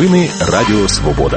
Новини Радіо Свобода.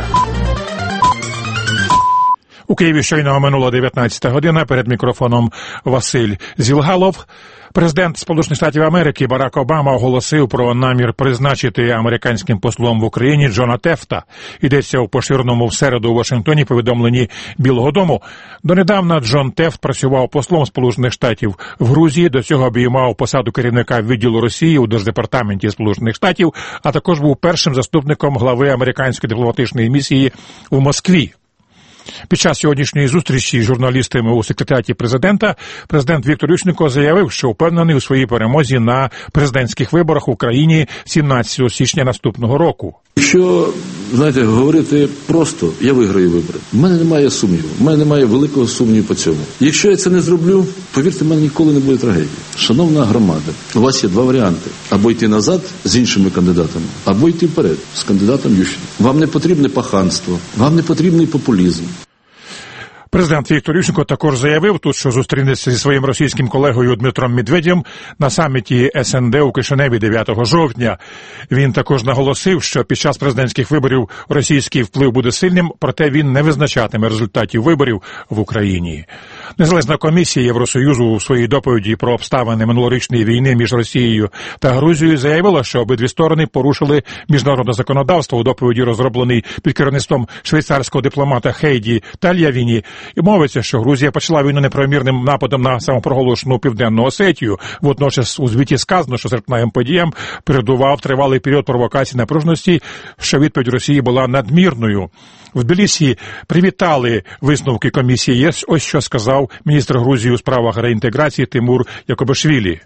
У Києві щойно минула 19 година. Перед мікрофоном Василь Зілгалов. Президент Сполучених Штатів Америки Барак Обама оголосив про намір призначити американським послом в Україні Джона Тефта. Йдеться у поширеному в середу у Вашингтоні повідомленні Білого дому. Донедавна Джон Тефт працював послом Сполучених Штатів в Грузії, до цього обіймав посаду керівника відділу Росії у Держдепартаменті Сполучених Штатів, а також був першим заступником глави американської дипломатичної місії у Москві. Під час сьогоднішньої зустрічі з журналістами у секретаріаті президента, президент Віктор Ющенко заявив, що впевнений у своїй перемозі на президентських виборах в Україні 17 січня наступного року. Якщо, говорити просто, я виграю вибори. У мене немає сумніву, у мене немає великого сумніву по цьому. Якщо я це не зроблю, повірте, в мене ніколи не буде трагедії. Шановна громада, у вас є два варіанти. Або йти назад з іншими кандидатами, або йти вперед з кандидатом Ющенком. Вам не потрібне паханство, вам не потрібний популізм. Президент Віктор Ющенко також заявив тут, що зустрінеться зі своїм російським колегою Дмитром Медведєвим на саміті СНД у Кишиневі 9 жовтня. Він також наголосив, що під час президентських виборів російський вплив буде сильним, проте він не визначатиме результатів виборів в Україні. Незалежна комісія Євросоюзу у своїй доповіді про обставини минулорічної війни між Росією та Грузією заявила, що обидві сторони порушили міжнародне законодавство. У доповіді, розробленій під керівництвом швейцарського дипломата Хейді Тальявіні, і мовиться, що Грузія почала війну неправомірним нападом на самопроголошену Південну Осетію. Водночас у звіті сказано, що серпневим подіям передував тривалий період провокацій напруженості, що відповідь Росії була надмірною. В Тбілісі привітали висновки комісії ЄС. Ось що сказав міністр Грузії у справах реінтеграції Тимур Якобишвілі.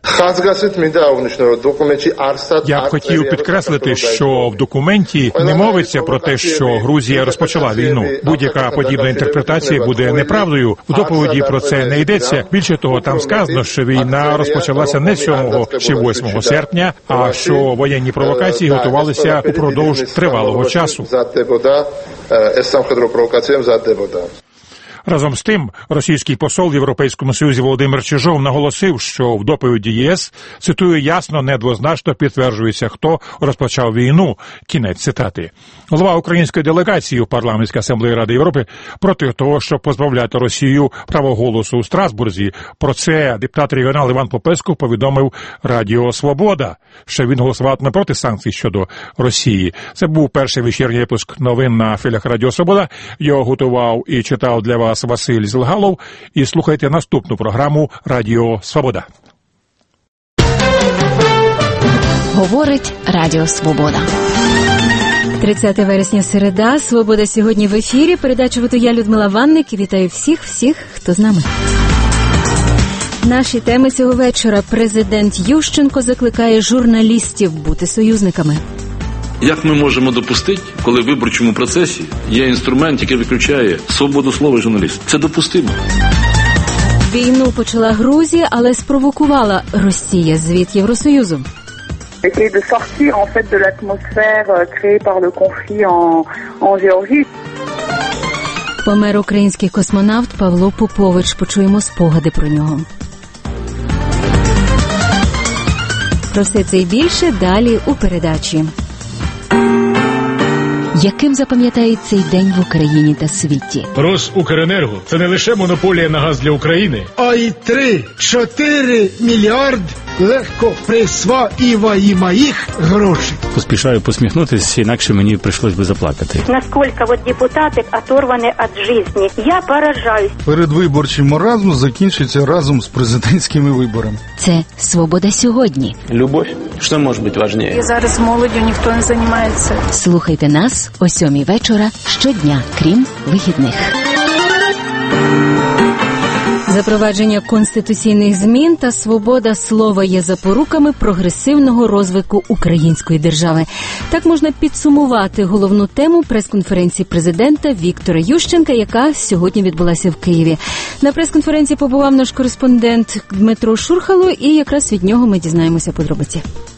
Я б хотів підкреслити, що в документі не мовиться про те, що Грузія розпочала війну. Будь-яка подібна інтерпретація буде неправдою. В доповіді про це не йдеться. Більше того, там сказано, що війна розпочалася не 7 чи 8 серпня, а що воєнні провокації готувалися упродовж тривалого часу. Разом з тим, російський посол в Європейському Союзі Володимир Чижов наголосив, що в доповіді ЄС, цитую, ясно, недвозначно підтверджується, хто розпочав війну. Кінець цитати. Голова української делегації у Парламентській асамблеї Ради Європи проти того, щоб позбавляти Росію права голосу у Страсбурзі. Про це депутат-регіонал Іван Попесков повідомив Радіо Свобода, що він голосуватиме проти санкцій щодо Росії. Це був перший вечірній випуск новин на хвилях Радіо Свобода. Його готував і читав для вас Василь Зілгалов. І слухайте наступну програму Радіо Свобода. Говорить Радіо Свобода. 30 вересня, середа. Свобода сьогодні в ефірі. Передачу веду я, Людмила Ванник, і вітаю всіх, хто з нами. Наші теми цього вечора. Президент Ющенко закликає журналістів бути союзниками. Як ми можемо допустити, коли в виборчому процесі є інструмент, який виключає свободу слова і журналістів? Це допустимо. Війну почала Грузія, але спровокувала Росія. Звіт Євросоюзу. Essayer de sortir en fait de l'atmosphère créée par le conflit en Géorgie. Помер український космонавт Павло Попович. Почуємо спогади про нього. Про все це і більше далі у передачі. Яким запам'ятають цей день в Україні та світі? Росукренерго – це не лише монополія на газ для України, а й 3-4 мільярди легко присвоюваних їх грошей. Поспішаю посміхнутися, інакше мені прийшлось би заплакати. Наскільки депутати оторвані від життя. Я поражаюсь. Передвиборчий маразм закінчиться разом з президентськими виборами. Це «Свобода сьогодні». Любов. Що може бути важливіше? І зараз молоддю ніхто не займається. Слухайте нас о 7 вечора щодня, крім вихідних. Запровадження конституційних змін та свобода слова є запоруками прогресивного розвитку української держави. Так можна підсумувати головну тему прес-конференції президента Віктора Ющенка, яка сьогодні відбулася в Києві. На прес-конференції побував наш кореспондент Дмитро Шурхало, і якраз від нього ми дізнаємося подробиці.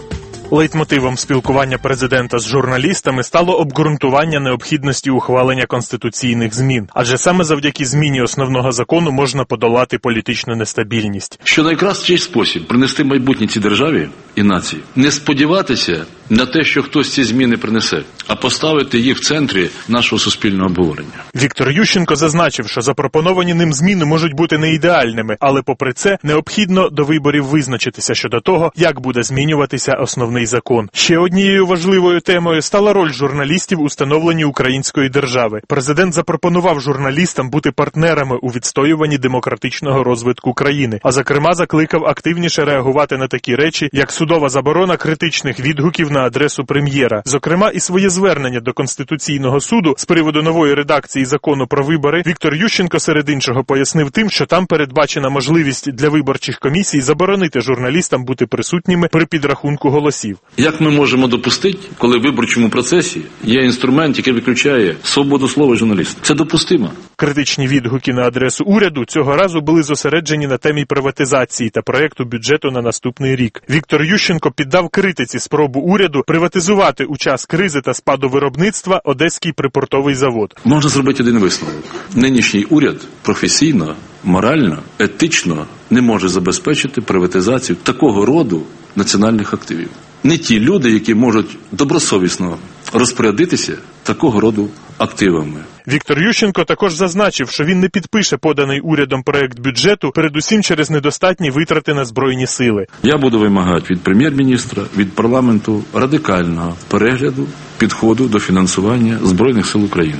Лейтмотивом спілкування президента з журналістами стало обґрунтування необхідності ухвалення конституційних змін. Адже саме завдяки зміні основного закону можна подолати політичну нестабільність. Що найкращий спосіб принести майбутнє цій державі і нації – не сподіватися на те, що хтось ці зміни принесе, а поставити їх в центрі нашого суспільного обговорення. Віктор Ющенко зазначив, що запропоновані ним зміни можуть бути не ідеальними, але попри це необхідно до виборів визначитися щодо того, як буде змінюватися основний закон. Ще однією важливою темою стала роль журналістів у становленні української держави. Президент запропонував журналістам бути партнерами у відстоюванні демократичного розвитку країни, а зокрема закликав активніше реагувати на такі речі, як судова заборона критичних відгуків на адресу прем'єра. Зокрема, і своє звернення до Конституційного суду з приводу нової редакції закону про вибори Віктор Ющенко серед іншого пояснив тим, що там передбачена можливість для виборчих комісій заборонити журналістам бути присутніми при підрахунку голосів. Як ми можемо допустити, коли в виборчому процесі є інструмент, який виключає свободу слова журналіста? Це допустимо. Критичні відгуки на адресу уряду цього разу були зосереджені на темі приватизації та проекту бюджету на наступний рік. Віктор Ющенко піддав критиці спробу уряду приватизувати у час кризи та спаду виробництва Одеський припортовий завод. Можна зробити один висновок. Нинішній уряд професійно, морально, етично не може забезпечити приватизацію такого роду національних активів. Не ті люди, які можуть добросовісно розпорядитися такого роду активами. Віктор Ющенко також зазначив, що він не підпише поданий урядом проект бюджету, передусім через недостатні витрати на Збройні сили. Я буду вимагати від прем'єр-міністра, від парламенту радикального перегляду підходу до фінансування Збройних сил України.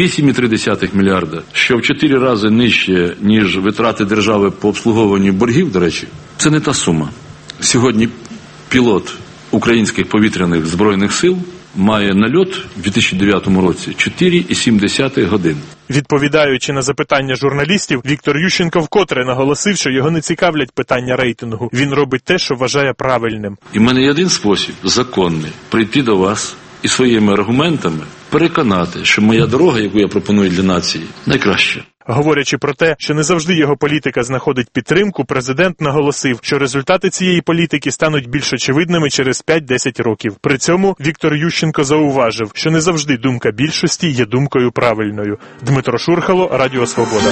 8,3 мільярда, що в 4 рази нижче, ніж витрати держави по обслуговуванню боргів, до речі, це не та сума. Сьогодні пілот українських повітряних Збройних сил має нальот в 2009 році 4,7 годин. Відповідаючи на запитання журналістів, Віктор Ющенко вкотре наголосив, що його не цікавлять питання рейтингу. Він робить те, що вважає правильним. І в мене є один спосіб, законний, прийти до вас і своїми аргументами переконати, що моя дорога, яку я пропоную для нації, найкраща. Говорячи про те, що не завжди його політика знаходить підтримку, президент наголосив, що результати цієї політики стануть більш очевидними через 5-10 років. При цьому Віктор Ющенко зауважив, що не завжди думка більшості є думкою правильною. Дмитро Шурхало, Радіо Свобода.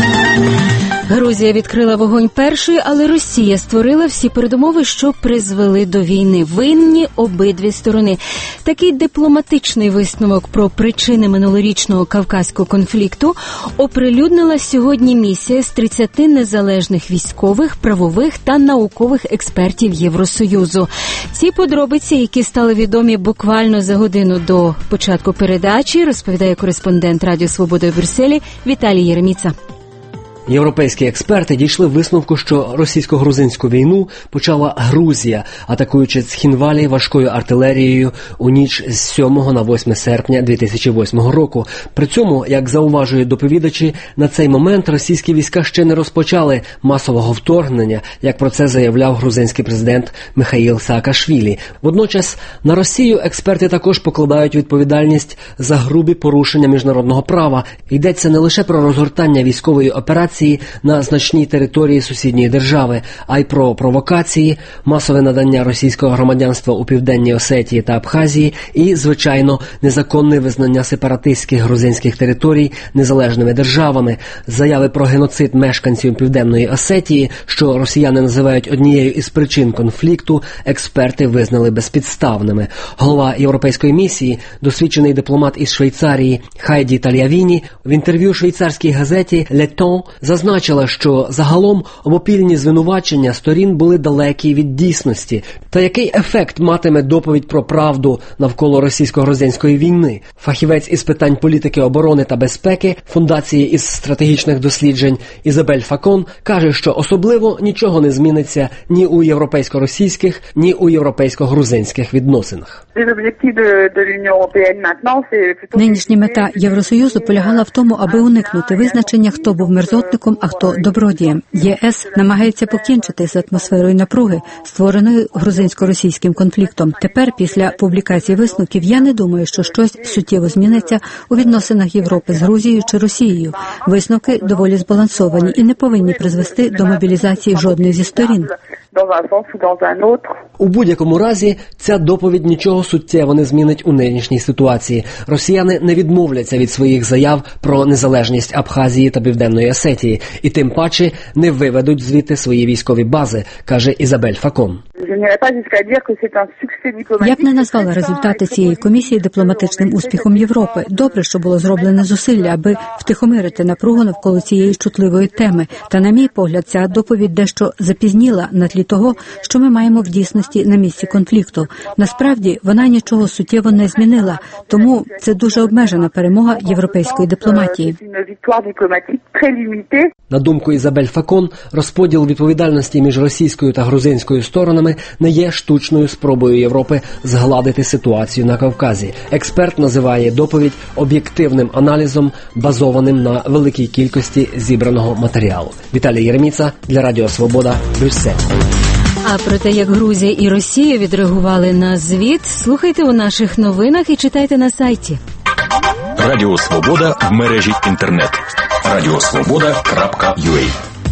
Грузія відкрила вогонь першою, але Росія створила всі передумови, що призвели до війни. Винні обидві сторони. Такий дипломатичний висновок про причини минулорічного кавказького конфлікту оприлюднила сьогодні місія з 30 незалежних військових, правових та наукових експертів Євросоюзу. Ці подробиці, які стали відомі буквально за годину до початку передачі, розповідає кореспондент Радіо Свобода у Брюсселі Віталій Єреміца. Європейські експерти дійшли висновку, що російсько-грузинську війну почала Грузія, атакуючи Цхінвалі важкою артилерією у ніч з 7 на 8 серпня 2008 року. При цьому, як зауважують доповідачі, на цей момент російські війська ще не розпочали масового вторгнення, як про це заявляв грузинський президент Михаїл Саакашвілі. Водночас на Росію експерти також покладають відповідальність за грубі порушення міжнародного права. Йдеться не лише про розгортання військової операції на значній території сусідньої держави, а й про провокації, масове надання російського громадянства у Південній Осетії та Абхазії і, звичайно, незаконне визнання сепаратистських грузинських територій незалежними державами. Заяви про геноцид мешканців Південної Осетії, що росіяни називають однією із причин конфлікту, експерти визнали безпідставними. Голова Європейської місії, досвідчений дипломат із Швейцарії Хайді Тальявіні, в інтерв'ю швейцарській газеті «Le Temps» зазначила, що загалом обопільні звинувачення сторін були далекі від дійсності. Та який ефект матиме доповідь про правду навколо російсько-грузинської війни? Фахівець із питань політики оборони та безпеки Фундації із стратегічних досліджень Ізабель Факон каже, що особливо нічого не зміниться ні у європейсько-російських, ні у європейсько-грузинських відносинах. Нинішня мета Євросоюзу полягала в тому, аби уникнути визначення, хто був мерзотником, а хто добродієм. ЄС намагається покінчити з атмосферою напруги, створеною грузинсько-російським конфліктом. Тепер, після публікації висновків, я не думаю, що щось суттєво зміниться у відносинах Європи з Грузією чи Росією. Висновки доволі збалансовані і не повинні призвести до мобілізації жодної зі сторін. dans un sens ou dans un autre. У будь-якому разі, ця доповідь нічого суттєво не змінить у нинішній ситуації. Росіяни не відмовляться від своїх заяв про незалежність Абхазії та Південної Осетії, і тим паче не виведуть звідти свої військові бази, каже Ізабель Факон. Я б не назвала результати цієї комісії дипломатичним успіхом Європи. Добре, що було зроблене зусилля, аби втихомирити напругу навколо цієї чутливої теми. Та, на мій погляд, ця доповідь дещо запізніла на тлі того, що ми маємо в дійсності на місці конфлікту. Насправді, вона нічого суттєво не змінила, тому це дуже обмежена перемога європейської дипломатії. На думку Ізабель Факон, розподіл відповідальності між російською та грузинською сторонами не є штучною спробою Європи згладити ситуацію на Кавказі. Експерт називає доповідь об'єктивним аналізом, базованим на великій кількості зібраного матеріалу. Віталій Єреміца для Радіо Свобода, Брюссель. А про те, як Грузія і Росія відреагували на звіт, слухайте у наших новинах і читайте на сайті. Радіо Свобода в мережі інтернет. radiosvoboda.ua.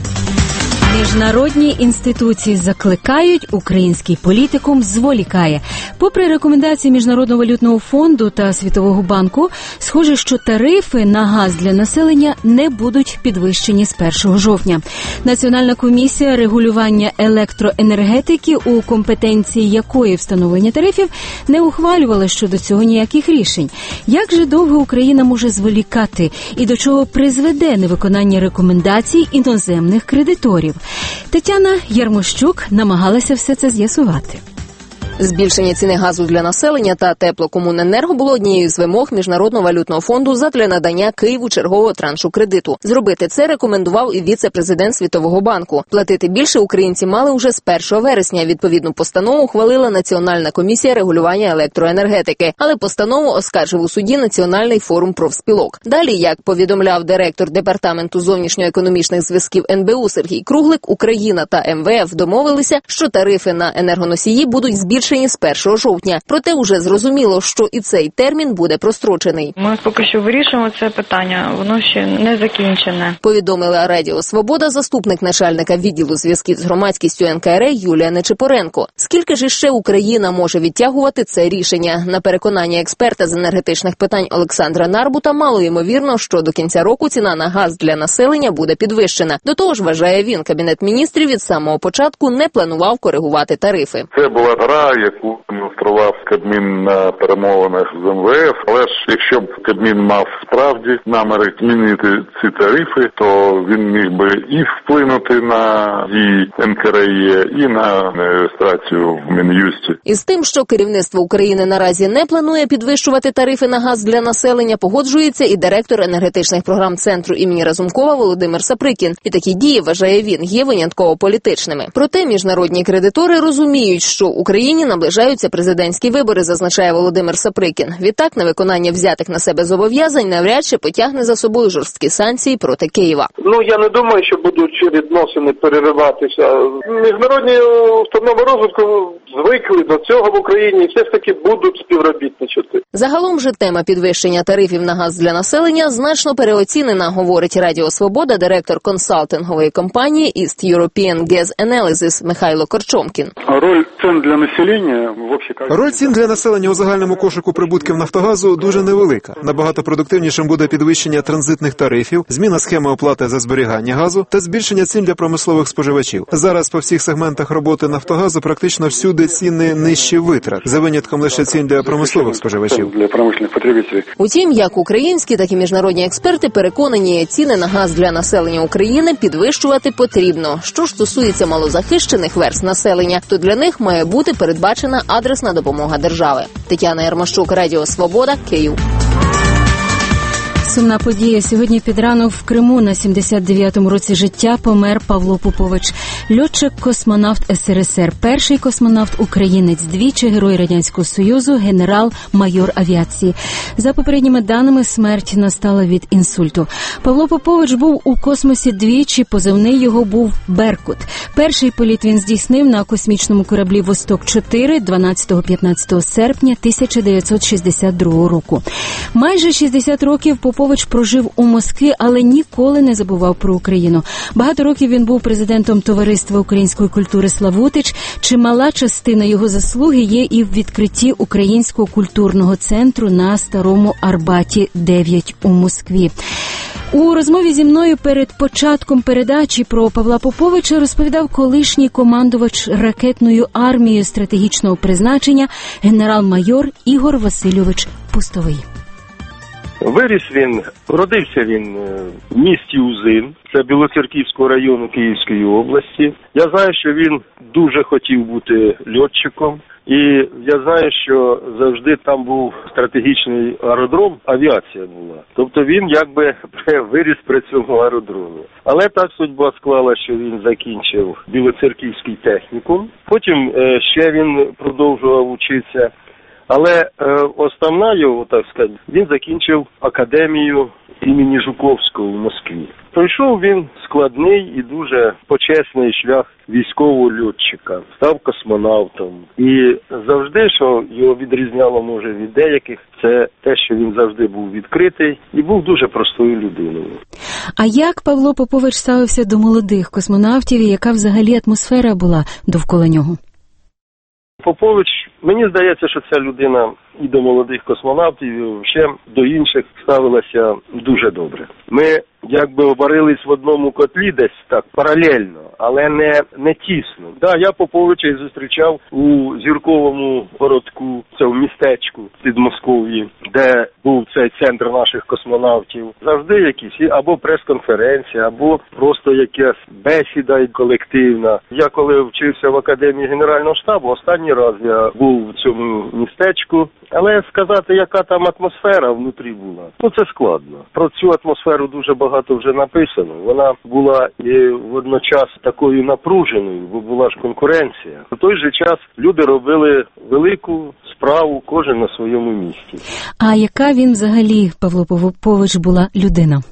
Міжнародні інституції закликають, український політикум зволікає. Попри рекомендації Міжнародного валютного фонду та Світового банку, схоже, що тарифи на газ для населення не будуть підвищені з 1 жовтня. Національна комісія регулювання електроенергетики, у компетенції якої встановлення тарифів, не ухвалювала щодо цього ніяких рішень. Як же довго Україна може зволікати і до чого призведе невиконання рекомендацій іноземних кредиторів? Тетяна Ярмощук намагалася все це з'ясувати. Збільшення ціни газу для населення та теплокомуненерго було однією з вимог Міжнародного валютного фонду задля надання Києву чергового траншу кредиту. Зробити це рекомендував і віце-президент Світового банку. Платити більше українці мали уже з 1 вересня. Відповідну постанову ухвалила Національна комісія регулювання електроенергетики. Але постанову оскаржив у суді Національний форум профспілок. Далі, як повідомляв директор Департаменту зовнішньоекономічних зв'язків НБУ Сергій Круглик, Україна та МВФ домовилися, що тарифи на енергоносії будуть збільшені з 1 жовтня. Проте уже зрозуміло, що і цей термін буде прострочений. Ми поки що вирішуємо це питання, воно ще не закінчене. Повідомила Радіо Свобода заступник начальника відділу зв'язків з громадськістю НКРЕ Юлія Нечипоренко. Скільки ж іще Україна може відтягувати це рішення? На переконання експерта з енергетичних питань Олександра Нарбута, мало ймовірно, що до кінця року ціна на газ для населення буде підвищена. До того ж, вважає він, Кабінет міністрів від самого початку не планував коригувати тарифи. Це була гра, яку демонстрував Кабмін на перемовинах з МВФ. Але ж якщо б Кабмін мав справді наміри змінити ці тарифи, то він міг би і вплинути на дії НКРЕ, і на реєстрацію в Мін'юсті. Із тим, що керівництво України наразі не планує підвищувати тарифи на газ для населення, погоджується і директор енергетичних програм Центру імені Разумкова Володимир Саприкін. І такі дії, вважає він, є винятково політичними. Проте міжнародні кредитори розуміють, що Україні наближаються президентські вибори, зазначає Володимир Саприкін. Відтак, на виконання взятих на себе зобов'язань навряд чи потягне за собою жорсткі санкції проти Києва. Я не думаю, що будуть відносини перериватися. Міжнародні установи розвитку звикли до цього в Україні і все ж таки будуть співробітничати. Загалом же тема підвищення тарифів на газ для населення значно переоцінена, говорить Радіо Свобода директор консалтингової компанії East European Gas Analysis Михайло Корчомкін. Роль цін для населення Роль цін для населення у загальному кошику прибутків Нафтогазу дуже невелика. Набагато продуктивнішим буде підвищення транзитних тарифів, зміна схеми оплати за зберігання газу та збільшення цін для промислових споживачів. Зараз по всіх сегментах роботи Нафтогазу практично всюди ціни нижчі витрат, за винятком лише цін для промислових споживачів. Утім, як українські, так і міжнародні експерти переконані, ціни на газ для населення України підвищувати потрібно. Що ж стосується малозахищених верств населення, то для них має бути передбачена адресна допомога держави. Тетяна Ярмощук, Радіо Свобода, Київ. Сумна подія. Сьогодні під ранок в Криму на 79-му році життя помер Павло Попович. Льотчик-космонавт СРСР, перший космонавт-українець, двічі Герой Радянського Союзу, генерал-майор авіації. За попередніми даними, смерть настала від інсульту. Павло Попович був у космосі двічі, позивний його був «Беркут». Перший політ він здійснив на космічному кораблі «Восток-4» 12-15 серпня 1962 року. Майже 60 років Попович Попович прожив у Москві, але ніколи не забував про Україну. Багато років він був президентом Товариства української культури «Славутич». Чимала частина його заслуги є і в відкритті Українського культурного центру на Старому Арбаті 9 у Москві. У розмові зі мною перед початком передачі про Павла Поповича розповідав колишній командувач ракетною армією стратегічного призначення генерал-майор Ігор Васильович Пустовий. Родився він в місті Узин, це Білоцерківського району Київської області. Я знаю, що він дуже хотів бути льотчиком. І я знаю, що завжди там був стратегічний аеродром, авіація була. Тобто він якби виріс при цьому аеродромі. Але так судьба склала, що він закінчив Білоцерківський технікум. Потім ще він продовжував вчитися. Але основна його, так сказати, він закінчив академію імені Жуковського в Москві. Пройшов він складний і дуже почесний шлях військового льотчика, став космонавтом. І завжди, що його відрізняло, може, від деяких, це те, що він завжди був відкритий і був дуже простою людиною. А як Павло Попович ставився до молодих космонавтів і яка взагалі атмосфера була довкола нього? Попович, мені здається, що ця людина і до молодих космонавтів, і ще до інших ставилася дуже добре. Ми якби варились в одному котлі десь так паралельно, але не тісно. Да, я Поповича і зустрічав у Зірковому городку, це в містечку під Москов'ї, де був цей центр наших космонавтів. Завжди якісь або прес-конференція, або просто якась бесіда колективна. Я коли вчився в Академії Генерального штабу, останній раз я був в цьому містечку, але сказати, яка там атмосфера внутрі була, це складно. Про цю атмосферу дуже багато вже написано. Вона була і водночас такою напруженою, бо була ж конкуренція. В той же час люди робили велику справу, кожен на своєму місці. А яка він взагалі, Павло Попович, була людина?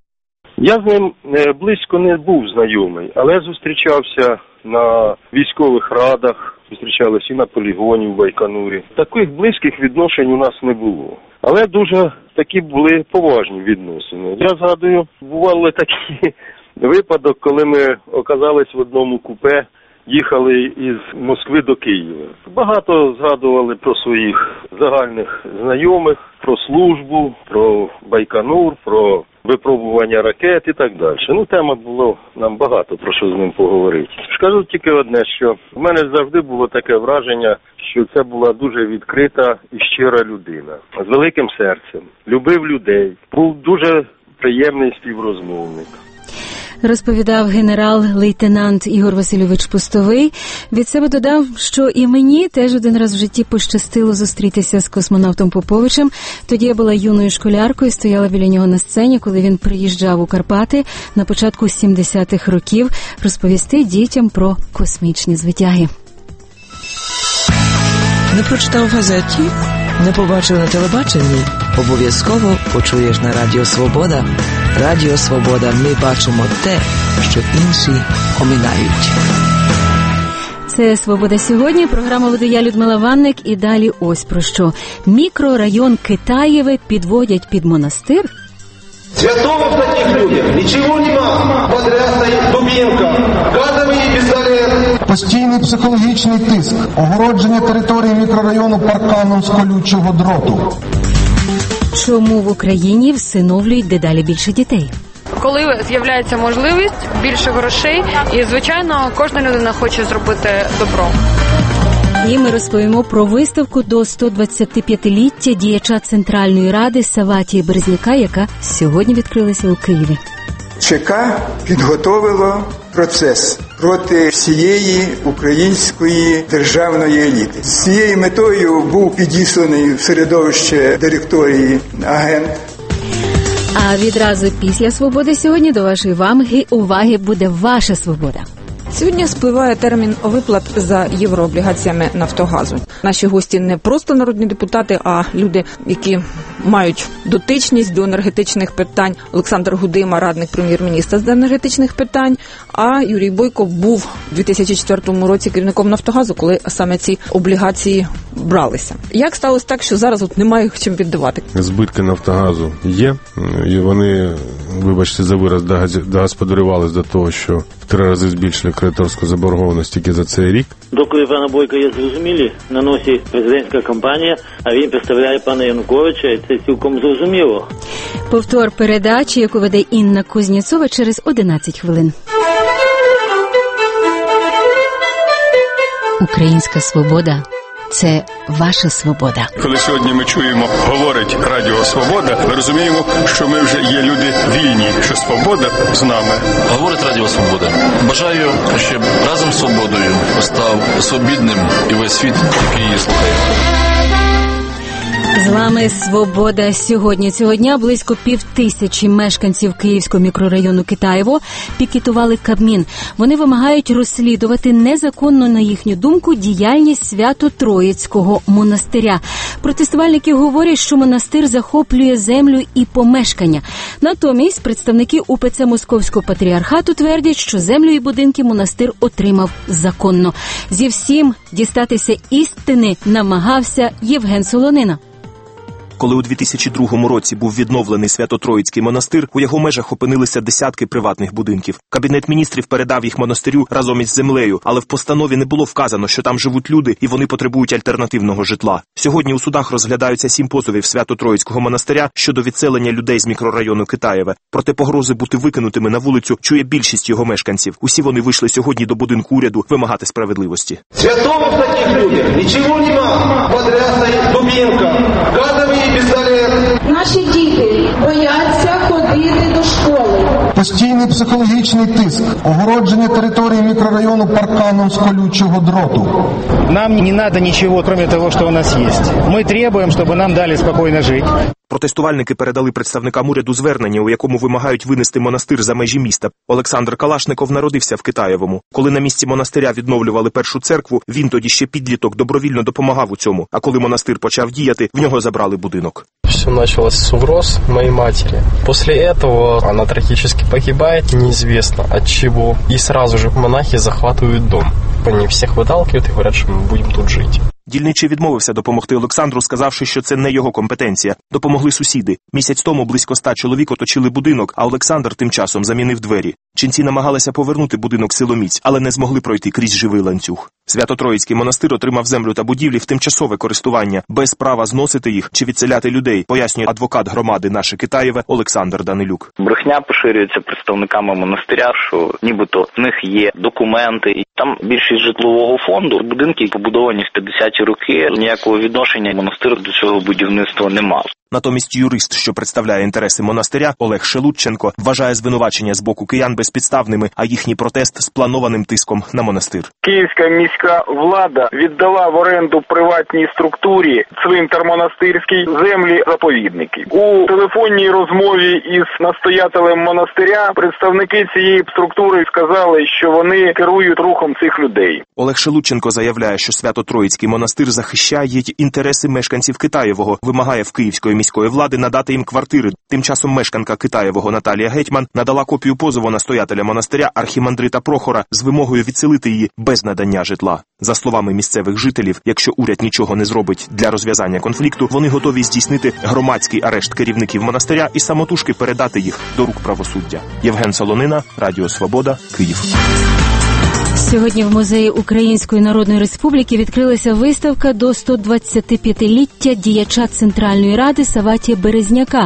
Я з ним близько не був знайомий, але зустрічався на військових радах, зустрічалися і на полігоні в Байконурі. Таких близьких відношень у нас не було. Але дуже такі були поважні відносини. Я згадую, бували такі випадок, коли ми оказались в одному купе, їхали із Москви до Києва. Багато згадували про своїх загальних знайомих, про службу, про Байконур, про випробування ракет і так далі. Тема було нам багато про що з ним поговорити. Скажу тільки одне, що в мене завжди було таке враження, що це була дуже відкрита і щира людина. З великим серцем, любив людей, був дуже приємний співрозмовник. Розповідав генерал-лейтенант Ігор Васильович Пустовий. Від себе додав, що і мені теж один раз в житті пощастило зустрітися з космонавтом Поповичем. Тоді я була юною школяркою, стояла біля нього на сцені, коли він приїжджав у Карпати на початку 70-х років розповісти дітям про космічні звитяги. Не прочитав в газеті? Не побачив на телебаченні? Обов'язково почуєш на Радіо Свобода. Радіо Свобода. Ми бачимо те, що інші оминають. Це «Свобода сьогодні», програма веду я, Людмила Ванник, і далі ось про що. Мікрорайон Китаєве підводять під монастир. Святого в таких людях нічого нема. Подрясна дубінка, газовий пістолет. Постійний психологічний тиск, огородження території мікрорайону парканом з колючого дроту. Чому в Україні всиновлюють дедалі більше дітей? Коли з'являється можливість, більше грошей, і, звичайно, кожна людина хоче зробити добро. І ми розповімо про виставку до 125-ліття діяча Центральної Ради Савватія Березняка, яка сьогодні відкрилася у Києві. ЧК підготовило процес проти всієї української державної еліти. З цією метою був підісланий в середовище директорії агент. А відразу після «Свободи сьогодні» до вашої уваги буде «Ваша свобода». Сьогодні спливає термін виплат за єврооблігаціями «Нафтогазу». Наші гості не просто народні депутати, а люди, які мають дотичність до енергетичних питань. Олександр Гудима, радник прем'єр-міністра з енергетичних питань, а Юрій Бойко був у 2004 році керівником «Нафтогазу», коли саме ці облігації бралися. Як сталося так, що зараз немає їх чим віддавати? Збитки «Нафтогазу» є, і вони, вибачте за вираз, догосподарювалися до того, що в 3 рази збільшили кредиторську заборгованість тільки за цей рік. Доки пана Бойка є зрозумілі, на носі президентська кампанія, а він представляє пана Януковича, і це цілком зрозуміло. Повтор передачі, яку веде Інна Кузнєцова, через 11 хвилин. Українська свобода – це ваша свобода. Коли сьогодні ми чуємо, говорить Радіо Свобода, ми розуміємо, що ми вже є люди вільні, що свобода з нами. Говорить Радіо Свобода. Бажаю, щоб разом з свободою став свобідним і весь світ, який її слухає. З вами «Свобода» сьогодні. Цього дня близько 5000 мешканців Київського мікрорайону Китаєво пікетували Кабмін. Вони вимагають розслідувати незаконну, на їхню думку, діяльність Свято-Троїцького монастиря. Протестувальники говорять, що монастир захоплює землю і помешкання. Натомість представники УПЦ Московського патріархату твердять, що землю і будинки монастир отримав законно. Зі всім дістатися істини намагався Євген Солонина. Коли у 2002 році був відновлений Свято-Троїцький монастир, у його межах опинилися десятки приватних будинків. Кабінет міністрів передав їх монастирю разом із землею, але в постанові не було вказано, що там живуть люди і вони потребують альтернативного житла. Сьогодні у судах розглядаються 7 позовів Свято-Троїцького монастиря щодо відселення людей з мікрорайону Китаєве. Проте погрози бути викинутими на вулицю чує більшість його мешканців. Усі вони вийшли сьогодні до будинку уряду вимагати справедливості. Святого в таких людях нічого нема. Подрясна дубінка, газовий пістолет. Наші діти бояться ходити до школи. Постійний психологічний тиск, огородження території мікрорайону парканом з колючого дроту. Нам не треба нічого, крім того, що у нас є. Ми требуємо, щоб нам дали спокійно жити. Протестувальники передали представникам уряду звернення, у якому вимагають винести монастир за межі міста. Олександр Калашников народився в Китаєвому. Коли на місці монастиря відновлювали першу церкву, він тоді ще підліток добровільно допомагав у цьому. А коли монастир почав діяти, в нього забрали будинок. Все началось с угроз моей матери. После этого она трагически погибает, неизвестно от чего. И сразу же монахи захватывают дом. Они всех выталкивают и говорят, что мы будем тут жить. Дільничий відмовився допомогти Олександру, сказавши, що це не його компетенція. Допомогли сусіди. Місяць тому близько 100 чоловік оточили будинок, а Олександр тим часом замінив двері. Ченці намагалися повернути будинок силоміць, але не змогли пройти крізь живий ланцюг. Свято-Троїцький монастир отримав землю та будівлі в тимчасове користування, без права зносити їх чи відселяти людей, пояснює адвокат громади «Наше Китаєве» Олександр Данилюк. Брехня поширюється представниками монастиря, що нібито в них є документи, і там більшість житлового фонду, будинки побудовані в 50-ті роки, ніякого відношення монастир до цього будівництва не мав. Натомість юрист, що представляє інтереси монастиря, Олег Шелудченко, вважає звинувачення з боку киян безпідставними, а їхній протест спланованим тиском на монастир. Київська міська влада віддала в оренду приватній структурі цвинтар-монастирський землі-заповідники. У телефонній розмові із настоятелем монастиря представники цієї структури сказали, що вони керують рухом цих людей. Олег Шелудченко заявляє, що Свято-Троїцький монастир захищає інтереси мешканців Китаєвого, вимагає в Київської міської влади надати їм квартири. Тим часом мешканка Китаєвого Наталія Гетьман надала копію позову настоятеля монастиря архімандрита Прохора з вимогою відселити її без надання житла. За словами місцевих жителів, якщо уряд нічого не зробить для розв'язання конфлікту, вони готові здійснити громадський арешт керівників монастиря і самотужки передати їх до рук правосуддя. Євген Солонина, Радіо Свобода, Київ. Сьогодні в Музеї Української Народної Республіки відкрилася виставка до 125-ліття діяча Центральної Ради Савватія Березняка.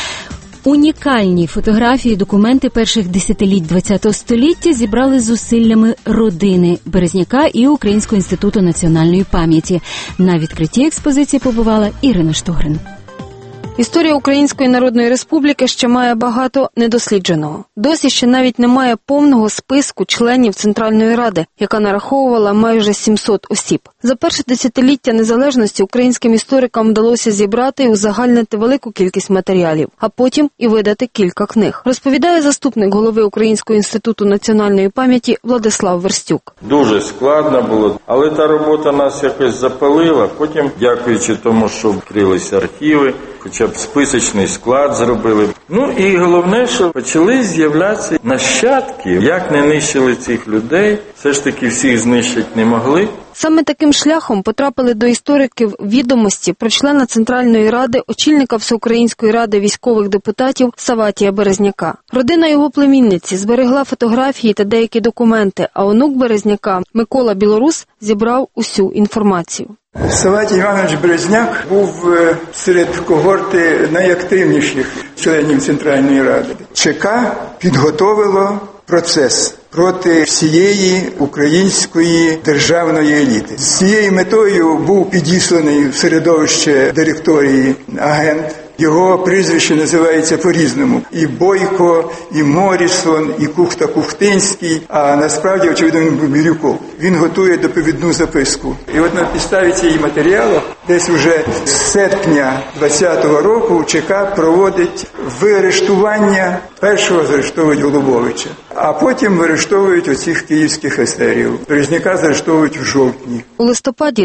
Унікальні фотографії і документи перших десятиліть ХХ століття зібрали зусиллями родини Березняка і Українського інституту національної пам'яті. На відкритті експозиції побувала Ірина Штогрин. Історія Української Народної Республіки ще має багато недослідженого. Досі ще навіть немає повного списку членів Центральної Ради, яка нараховувала майже 700 осіб. За перше десятиліття незалежності українським історикам вдалося зібрати і узагальнити велику кількість матеріалів, а потім і видати кілька книг. Розповідає заступник голови Українського інституту національної пам'яті Владислав Верстюк. Дуже складно було, але та робота нас якось запалила. Потім, дякуючи тому, що відкрилися архіви, хоча б списочний склад зробили. Ну і головне, що почали з'являтися нащадки, як не нищили цих людей, все ж таки всіх знищити не могли. Саме таким шляхом потрапили до істориків відомості про члена Центральної Ради, очільника Всеукраїнської ради військових депутатів Саватія Березняка. Родина його племінниці зберегла фотографії та деякі документи, а онук Березняка Микола Білорус зібрав усю інформацію. Саватій Іванович Березняк був серед когорти найактивніших членів Центральної Ради. ЧК підготовило процес проти всієї української державної еліти. З цією метою був підісланий в середовище директорії агент. Його прізвище називається по-різному. І Бойко, і Морісон, і Кухта-Кухтинський, а насправді, очевидно, він був Мірюков. Він готує доповідну записку. І от на підставі цієї матеріалу, десь уже з серпня 20-го року ЧК проводить виарештування, першого заарештовують Голубовича, а потім виарештовують оцих київських есерів. Березняка заарештовують в жовтні. У листопаді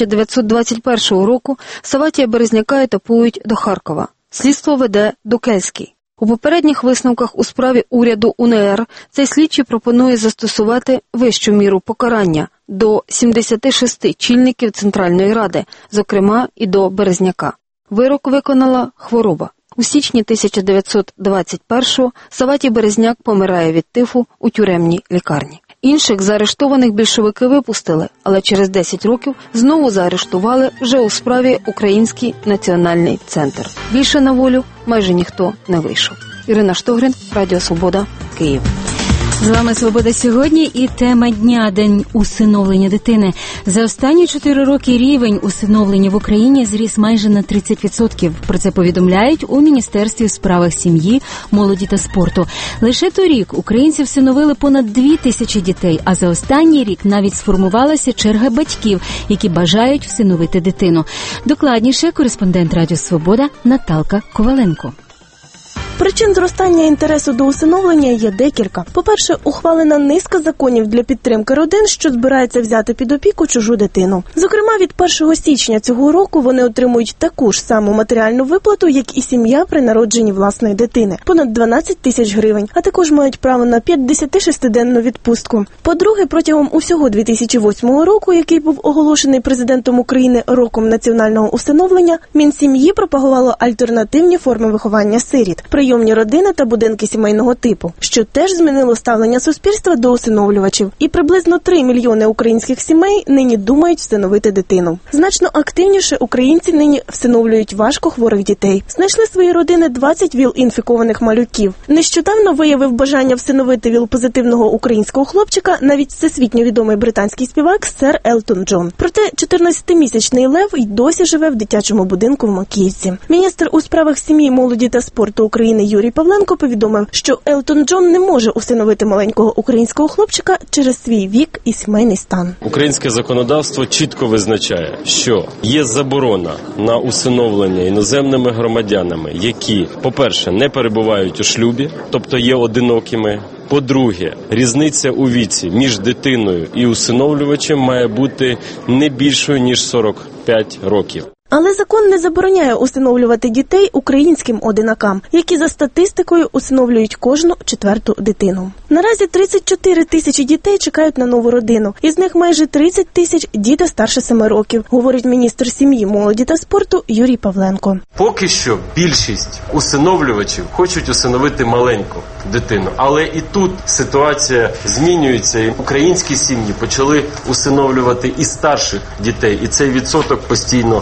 1921 року Саватія Березняка етапують до Харкова. Слідство веде Дукельський. У попередніх висновках у справі уряду УНР цей слідчий пропонує застосувати вищу міру покарання до 76 чільників Центральної Ради, зокрема і до Березняка. Вирок виконала хвороба. У січні 1921-го Саватій Березняк помирає від тифу у тюремній лікарні. Інших заарештованих більшовики випустили, але через 10 років знову заарештували вже у справі Український національний центр. Більше на волю майже ніхто не вийшов. Ірина Штогрин, Радіо Свобода, Київ. З вами «Свобода сьогодні» і тема дня – День усиновлення дитини. За останні 4 роки рівень усиновлення в Україні зріс майже на 30%. Про це повідомляють у Міністерстві у справах сім'ї, молоді та спорту. Лише торік українці всиновили понад 2000 дітей, а за останній рік навіть сформувалася черга батьків, які бажають всиновити дитину. Докладніше кореспондент Радіо Свобода Наталка Коваленко. Причин зростання інтересу до усиновлення є декілька. По-перше, ухвалена низка законів для підтримки родин, що збираються взяти під опіку чужу дитину. Зокрема, від 1 січня цього року вони отримують таку ж саму матеріальну виплату, як і сім'я при народженні власної дитини – понад 12 тисяч гривень, а також мають право на 56-денну відпустку. По-друге, протягом усього 2008 року, який був оголошений президентом України роком національного усиновлення, Мінсім'ї пропагувало альтернативні форми виховання сиріт – прийомні родини та будинки сімейного типу, що теж змінило ставлення суспільства до усиновлювачів. І приблизно 3 мільйони українських сімей нині думають всиновити дитину. Значно активніше українці нині всиновлюють важкохворих дітей. Знайшли свої родини 20 ВІЛ-інфікованих малюків. Нещодавно виявив бажання всиновити ВІЛ-позитивного українського хлопчика навіть всесвітньо відомий британський співак сер Елтон Джон. Проте 14-місячний Лев й досі живе в дитячому будинку в Макіївці. Міністр у справах сім'ї, молоді та спорту України Юрій Павленко повідомив, що Елтон Джон не може усиновити маленького українського хлопчика через свій вік і сімейний стан. Українське законодавство чітко визначає, що є заборона на усиновлення іноземними громадянами, які, по-перше, не перебувають у шлюбі, тобто є одинокими. По-друге, різниця у віці між дитиною і усиновлювачем має бути не більшою, ніж 45 років. Але закон не забороняє усиновлювати дітей українським одинакам, які за статистикою усиновлюють кожну 4-ту дитину. Наразі 34 тисячі дітей чекають на нову родину. Із них майже 30 тисяч – діти старше 7 років, говорить міністр сім'ї, молоді та спорту Юрій Павленко. Поки що більшість усиновлювачів хочуть усиновити маленьку дитину. Але і тут ситуація змінюється. І українські сім'ї почали усиновлювати і старших дітей. І цей відсоток постійно зростає.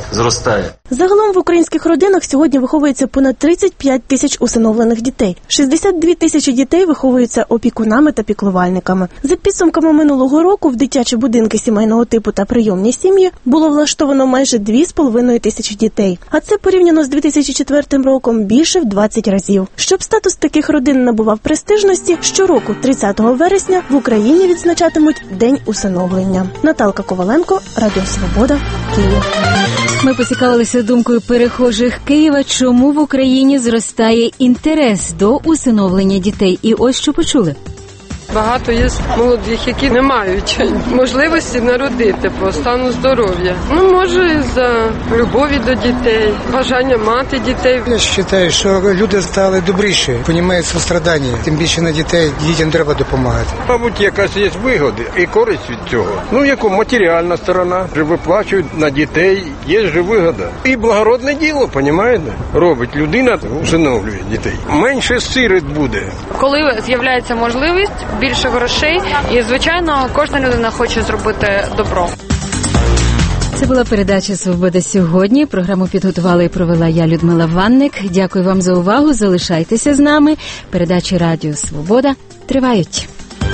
зростає. Загалом в українських родинах сьогодні виховується понад 35 тисяч усиновлених дітей. 62 тисячі дітей виховуються опікунами та піклувальниками. За підсумками минулого року в дитячі будинки сімейного типу та прийомні сім'ї було влаштовано майже 2,5 тисячі дітей. А це порівняно з 2004 роком більше в 20 разів. Щоб статус таких родин набував престижності, щороку 30 вересня в Україні відзначатимуть День усиновлення. Наталка Коваленко, Радіо Свобода, Київ. Ми поцікавилися думкою перехожих Києва, чому в Україні зростає інтерес до усиновлення дітей. І ось що почули. Багато є молодих, які не мають можливості народити по стану здоров'я. Може, за любові до дітей, бажання мати дітей. Я вважаю, що люди стали добріші, розуміють сострадання. Тим більше на дітей, дітям треба допомагати. Мабуть, якась є вигода і користь від цього. Яку матеріальна сторона, що виплачують на дітей, є ж вигода. І благородне діло, розумієте? Робить людина, усиновлює дітей. Менше сиріт буде. Коли з'являється можливість, більше грошей, і, звичайно, кожна людина хоче зробити добро. Це була передача «Свобода сьогодні». Програму підготувала і провела я, Людмила Ванник. Дякую вам за увагу. Залишайтеся з нами. Передачі «Радіо Свобода» тривають.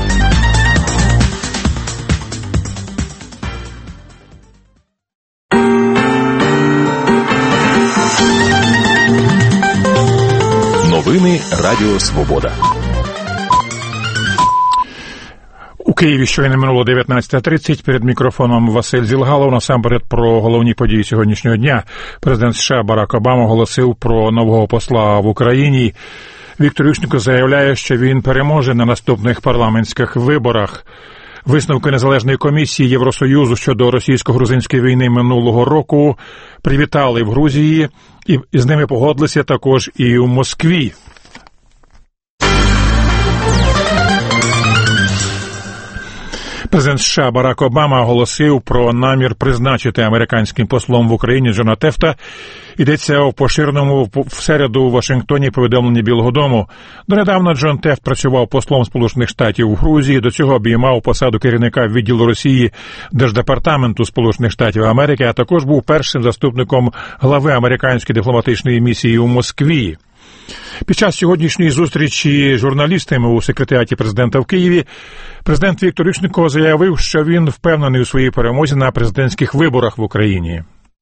Новини Радіо Свобода. У Києві щойно минуло 19:30. Перед мікрофоном Василь Зілгалов. Насамперед про головні події сьогоднішнього дня. Президент США Барак Обама оголосив про нового посла в Україні. Віктор Ющенко заявляє, що він переможе на наступних парламентських виборах. Висновки Незалежної комісії Євросоюзу щодо російсько-грузинської війни минулого року привітали в Грузії, і з ними погодилися також і у Москві. Президент США Барак Обама оголосив про намір призначити американським послом в Україні Джона Тефта. Йдеться у поширеному в середу у Вашингтоні повідомленні Білого дому. Донедавна Джон Тефт працював послом Сполучених Штатів у Грузії, до цього обіймав посаду керівника відділу Росії Держдепартаменту Сполучених Штатів Америки, а також був першим заступником глави американської дипломатичної місії у Москві. Під час сьогоднішньої зустрічі з журналістами у секретаріаті президента в Києві президент Віктор Ющенко заявив, що він впевнений у своїй перемозі на президентських виборах в Україні.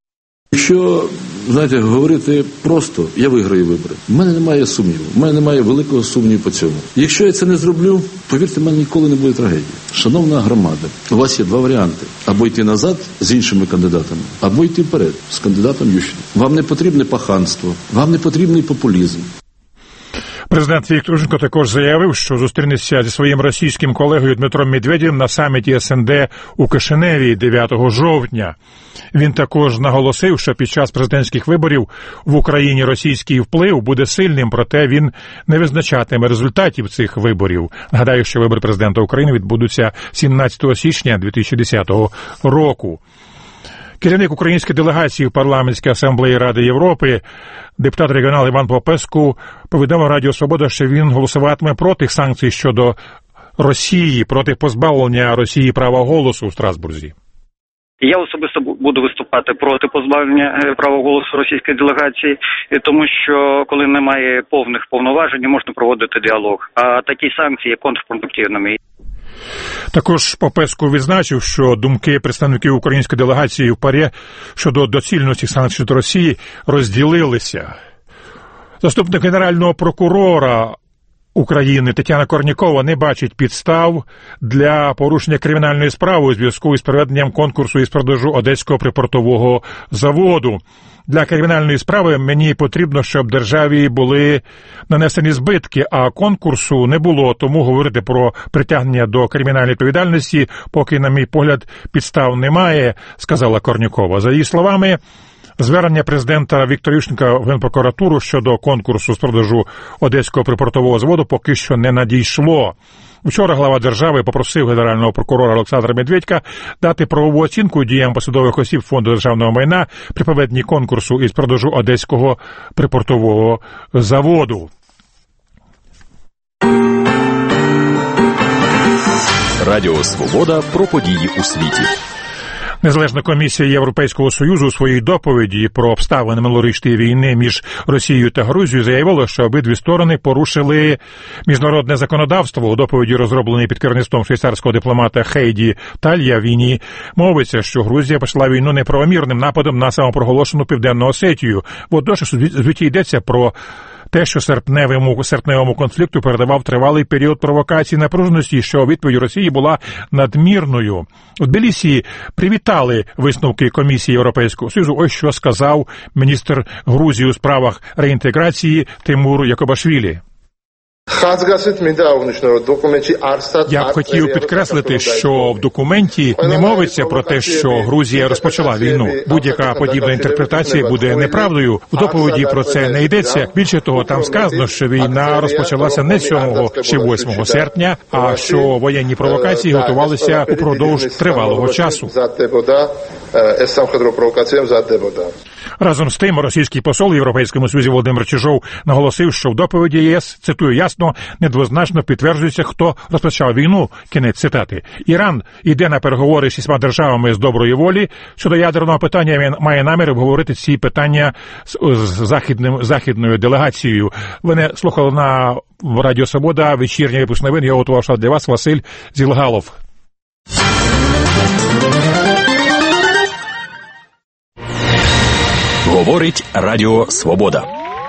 Якщо, говорити просто, я виграю вибори. У мене немає сумніву, у мене немає великого сумніву по цьому. Якщо я це не зроблю, повірте, в мене ніколи не буде трагедії. Шановна громада, у вас є два варіанти. Або йти назад з іншими кандидатами, або йти вперед з кандидатом Ющенко. Вам не потрібне паханство, вам не потрібний популізм. Президент Віктор Ющенко також заявив, що зустрінеться зі своїм російським колегою Дмитром Медведєвим на саміті СНД у Кишиневі 9 жовтня. Він також наголосив, що під час президентських виборів в Україні російський вплив буде сильним, проте він не визначатиме результатів цих виборів. Нагадаю, що вибори президента України відбудуться 17 січня 2010 року. Керівник української делегації в парламентській асамблеї Ради Європи, депутат регіоналу Іван Попеску, повідомив Радіо Свобода, що він голосуватиме проти санкцій щодо Росії, проти позбавлення Росії права голосу у Страсбурзі. Я особисто буду виступати проти позбавлення права голосу російської делегації, тому що коли немає повних повноважень, не можна проводити діалог. А такі санкції є контрпродуктивними. Також Попеску відзначив, що думки представників української делегації в ПАРЄ щодо доцільності санкцій щодо Росії розділилися. Заступник генерального прокурора України Тетяна Корнікова не бачить підстав для порушення кримінальної справи у зв'язку із проведенням конкурсу із продажу Одеського припортового заводу. Для кримінальної справи мені потрібно, щоб державі були нанесені збитки, а конкурсу не було, тому говорити про притягнення до кримінальної відповідальності, поки, на мій погляд, підстав немає, сказала Корнікова. За її словами, звернення президента Віктора Ющенка в Генпрокуратуру щодо конкурсу з продажу Одеського припортового заводу поки що не надійшло. Вчора глава держави попросив генерального прокурора Олександра Медведька дати правову оцінку діям посадових осіб Фонду державного майна при проведенні конкурсу із продажу Одеського припортового заводу. Радіо Свобода про події у світі. Незалежна комісія Європейського Союзу у своїй доповіді про обставини минулорічної війни між Росією та Грузією заявила, що обидві сторони порушили міжнародне законодавство. У доповіді, розробленій під керівництвом швейцарського дипломата Хейді Тальявіні, мовиться, що Грузія почала війну неправомірним нападом на самопроголошену Південну Осетію. Водночас у звіті йдеться про те, що серпневому конфлікту передавав тривалий період провокацій напруженості, що відповідь Росії була надмірною. У Тбілісі привітали висновки Комісії Європейського Союзу. Ось що сказав міністр Грузії у справах реінтеграції Тимур Якобашвілі. Я б хотів підкреслити, що в документі не мовиться про те, що Грузія розпочала війну. Будь-яка подібна інтерпретація буде неправдою. У доповіді про це не йдеться. Більше того, там сказано, що війна розпочалася не 7 чи 8 серпня, а що воєнні провокації готувалися упродовж тривалого часу. Разом з тим, російський посол в Європейському Союзі Володимир Чижов наголосив, що в доповіді ЄС, цитую, ясно, недвозначно підтверджується, хто розпочав війну, кінець цитати. Іран йде на переговори з 6 державами з доброї волі. Щодо ядерного питання має намір обговорити ці питання з західною делегацією. Ви не слухали на Радіо Свобода вечірній випуск новин. Я готував для вас Василь Зілгалов. Говорить Радіо Свобода.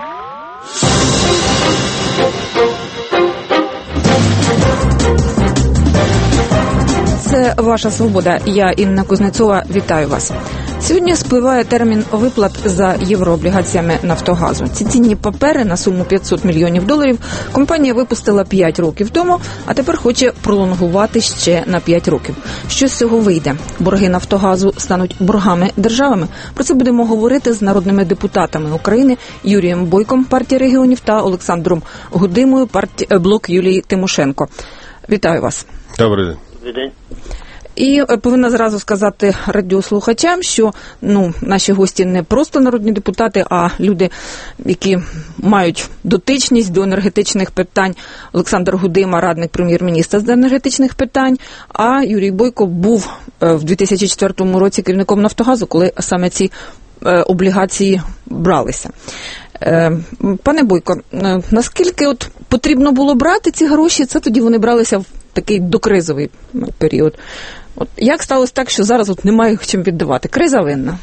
Це «Ваша свобода». Я, Інна Кузнецова, вітаю вас. Сьогодні спливає термін виплат за єврооблігаціями «Нафтогазу». Ці цінні папери на суму $500 мільйонів компанія випустила 5 років тому, а тепер хоче пролонгувати ще на 5 років. Що з цього вийде? Борги «Нафтогазу» стануть боргами державами? Про це будемо говорити з народними депутатами України Юрієм Бойком, партія регіонів, та Олександром Гудимою, блок Юлії Тимошенко. Вітаю вас. Добрий день. Добрий день. І повинна зразу сказати радіослухачам, що наші гості не просто народні депутати, а люди, які мають дотичність до енергетичних питань. Олександр Гудима, радник прем'єр-міністра з енергетичних питань, а Юрій Бойко був в 2004 році керівником «Нафтогазу», коли саме ці облігації бралися. Пане Бойко, наскільки потрібно було брати ці гроші, це тоді вони бралися в такий докризовий період. Як сталося так, що зараз немає чим віддавати? Криза винна?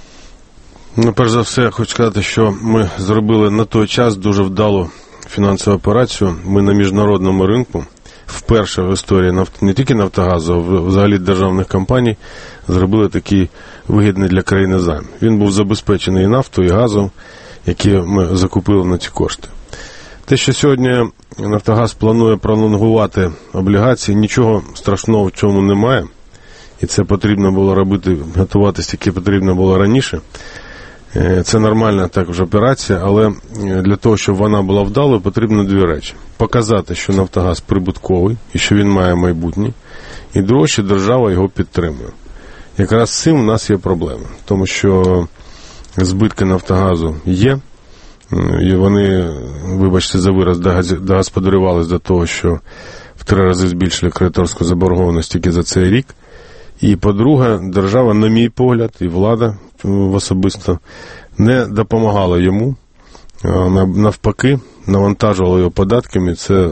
Перш за все, я хочу сказати, що ми зробили на той час дуже вдалу фінансову операцію. Ми на міжнародному ринку, вперше в історії не тільки «Нафтогазу», а взагалі державних компаній, зробили такий вигідний для країни займ. Він був забезпечений і нафтою, і газом, які ми закупили на ці кошти. Те, що сьогодні «Нафтогаз» планує пролонгувати облігації, нічого страшного в чому немає. І це потрібно було робити, готуватися, яке потрібно було раніше. Це нормальна також операція, але для того, щоб вона була вдалою, потрібно 2 речі. Показати, що «Нафтогаз» прибутковий і що він має майбутнє. І друге, що держава його підтримує. Якраз з цим у нас є проблема. Тому що збитки «Нафтогазу» є. І вони, вибачте за вираз, догосподарювалися до того, що в 3 рази збільшили кредиторську заборгованість тільки за цей рік. І, по-друге, держава, на мій погляд, і влада особисто не допомагала йому, навпаки, навантажувала його податками, це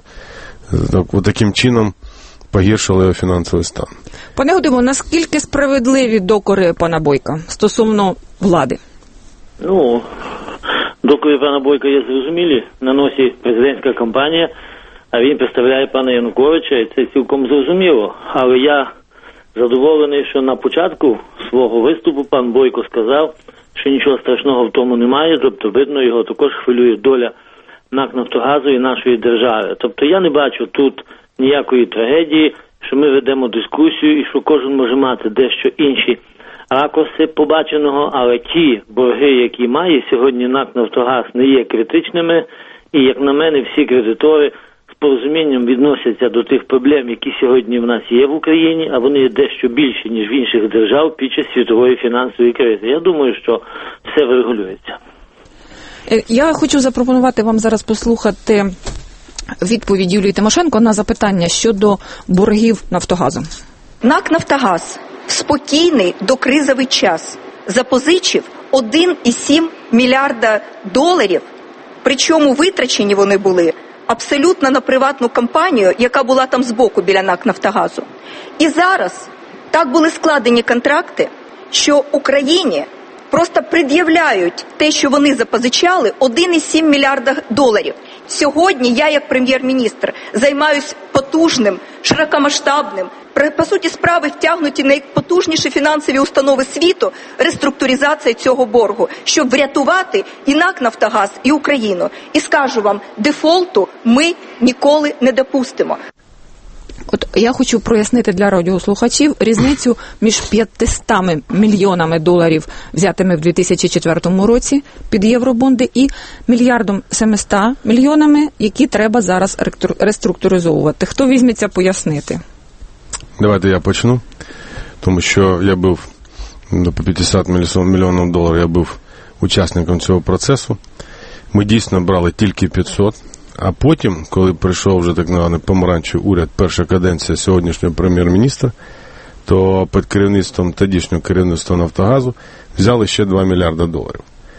таким чином погіршило його фінансовий стан. Пане Гудимо, наскільки справедливі докори пана Бойка стосовно влади? Докори пана Бойка є зрозумілі, на носі президентська кампанія, а він представляє пана Януковича, і це цілком зрозуміло. Але я задоволений, що на початку свого виступу пан Бойко сказав, що нічого страшного в тому немає, тобто, видно, його також хвилює доля НАК «Нафтогазу» і нашої держави. Тобто я не бачу тут ніякої трагедії, що ми ведемо дискусію і що кожен може мати дещо інші ракурси побаченого, але ті борги, які має сьогодні НАК «Нафтогаз», не є критичними, і, як на мене, всі кредитори з порозумінням відносяться до тих проблем, які сьогодні в нас є в Україні, а вони є дещо більші, ніж в інших держав під час світової фінансової кризи. Я думаю, що все врегулюється. Я хочу запропонувати вам зараз послухати відповідь Юлії Тимошенко на запитання щодо боргів «Нафтогазу». НАК «Нафтогаз» в спокійний докризовий час запозичив 1,7 мільярда доларів, причому витрачені вони були абсолютно на приватну компанію, яка була там збоку біля НАК «Нафтогазу». І зараз так були складені контракти, що Україні просто пред'являють те, що вони запозичали, 1,7 мільярда доларів. Сьогодні я, як прем'єр-міністр, займаюся потужним, широкомасштабним, по суті справи втягнуті найпотужніші фінансові установи світу, реструктуризація цього боргу, щоб врятувати і НАК «Нафтогаз», і Україну. І скажу вам, дефолту ми ніколи не допустимо. От я хочу прояснити для радіослухачів різницю між 500 мільйонами доларів, взятими в 2004 році під євробонди, і 1,7 мільярдами, які треба зараз реструктуризовувати. Хто візьметься пояснити? Давайте я почну, тому що я був по 50 мільйонів доларів, я був учасником цього процесу. Ми дійсно брали тільки 500. А потім, коли прийшов вже так званий помаранчевий уряд, перша каденція сьогоднішнього прем'єр-міністра, то під керівництвом тодішнього керівництва «Нафтогазу» взяли ще 2 мільярда доларів.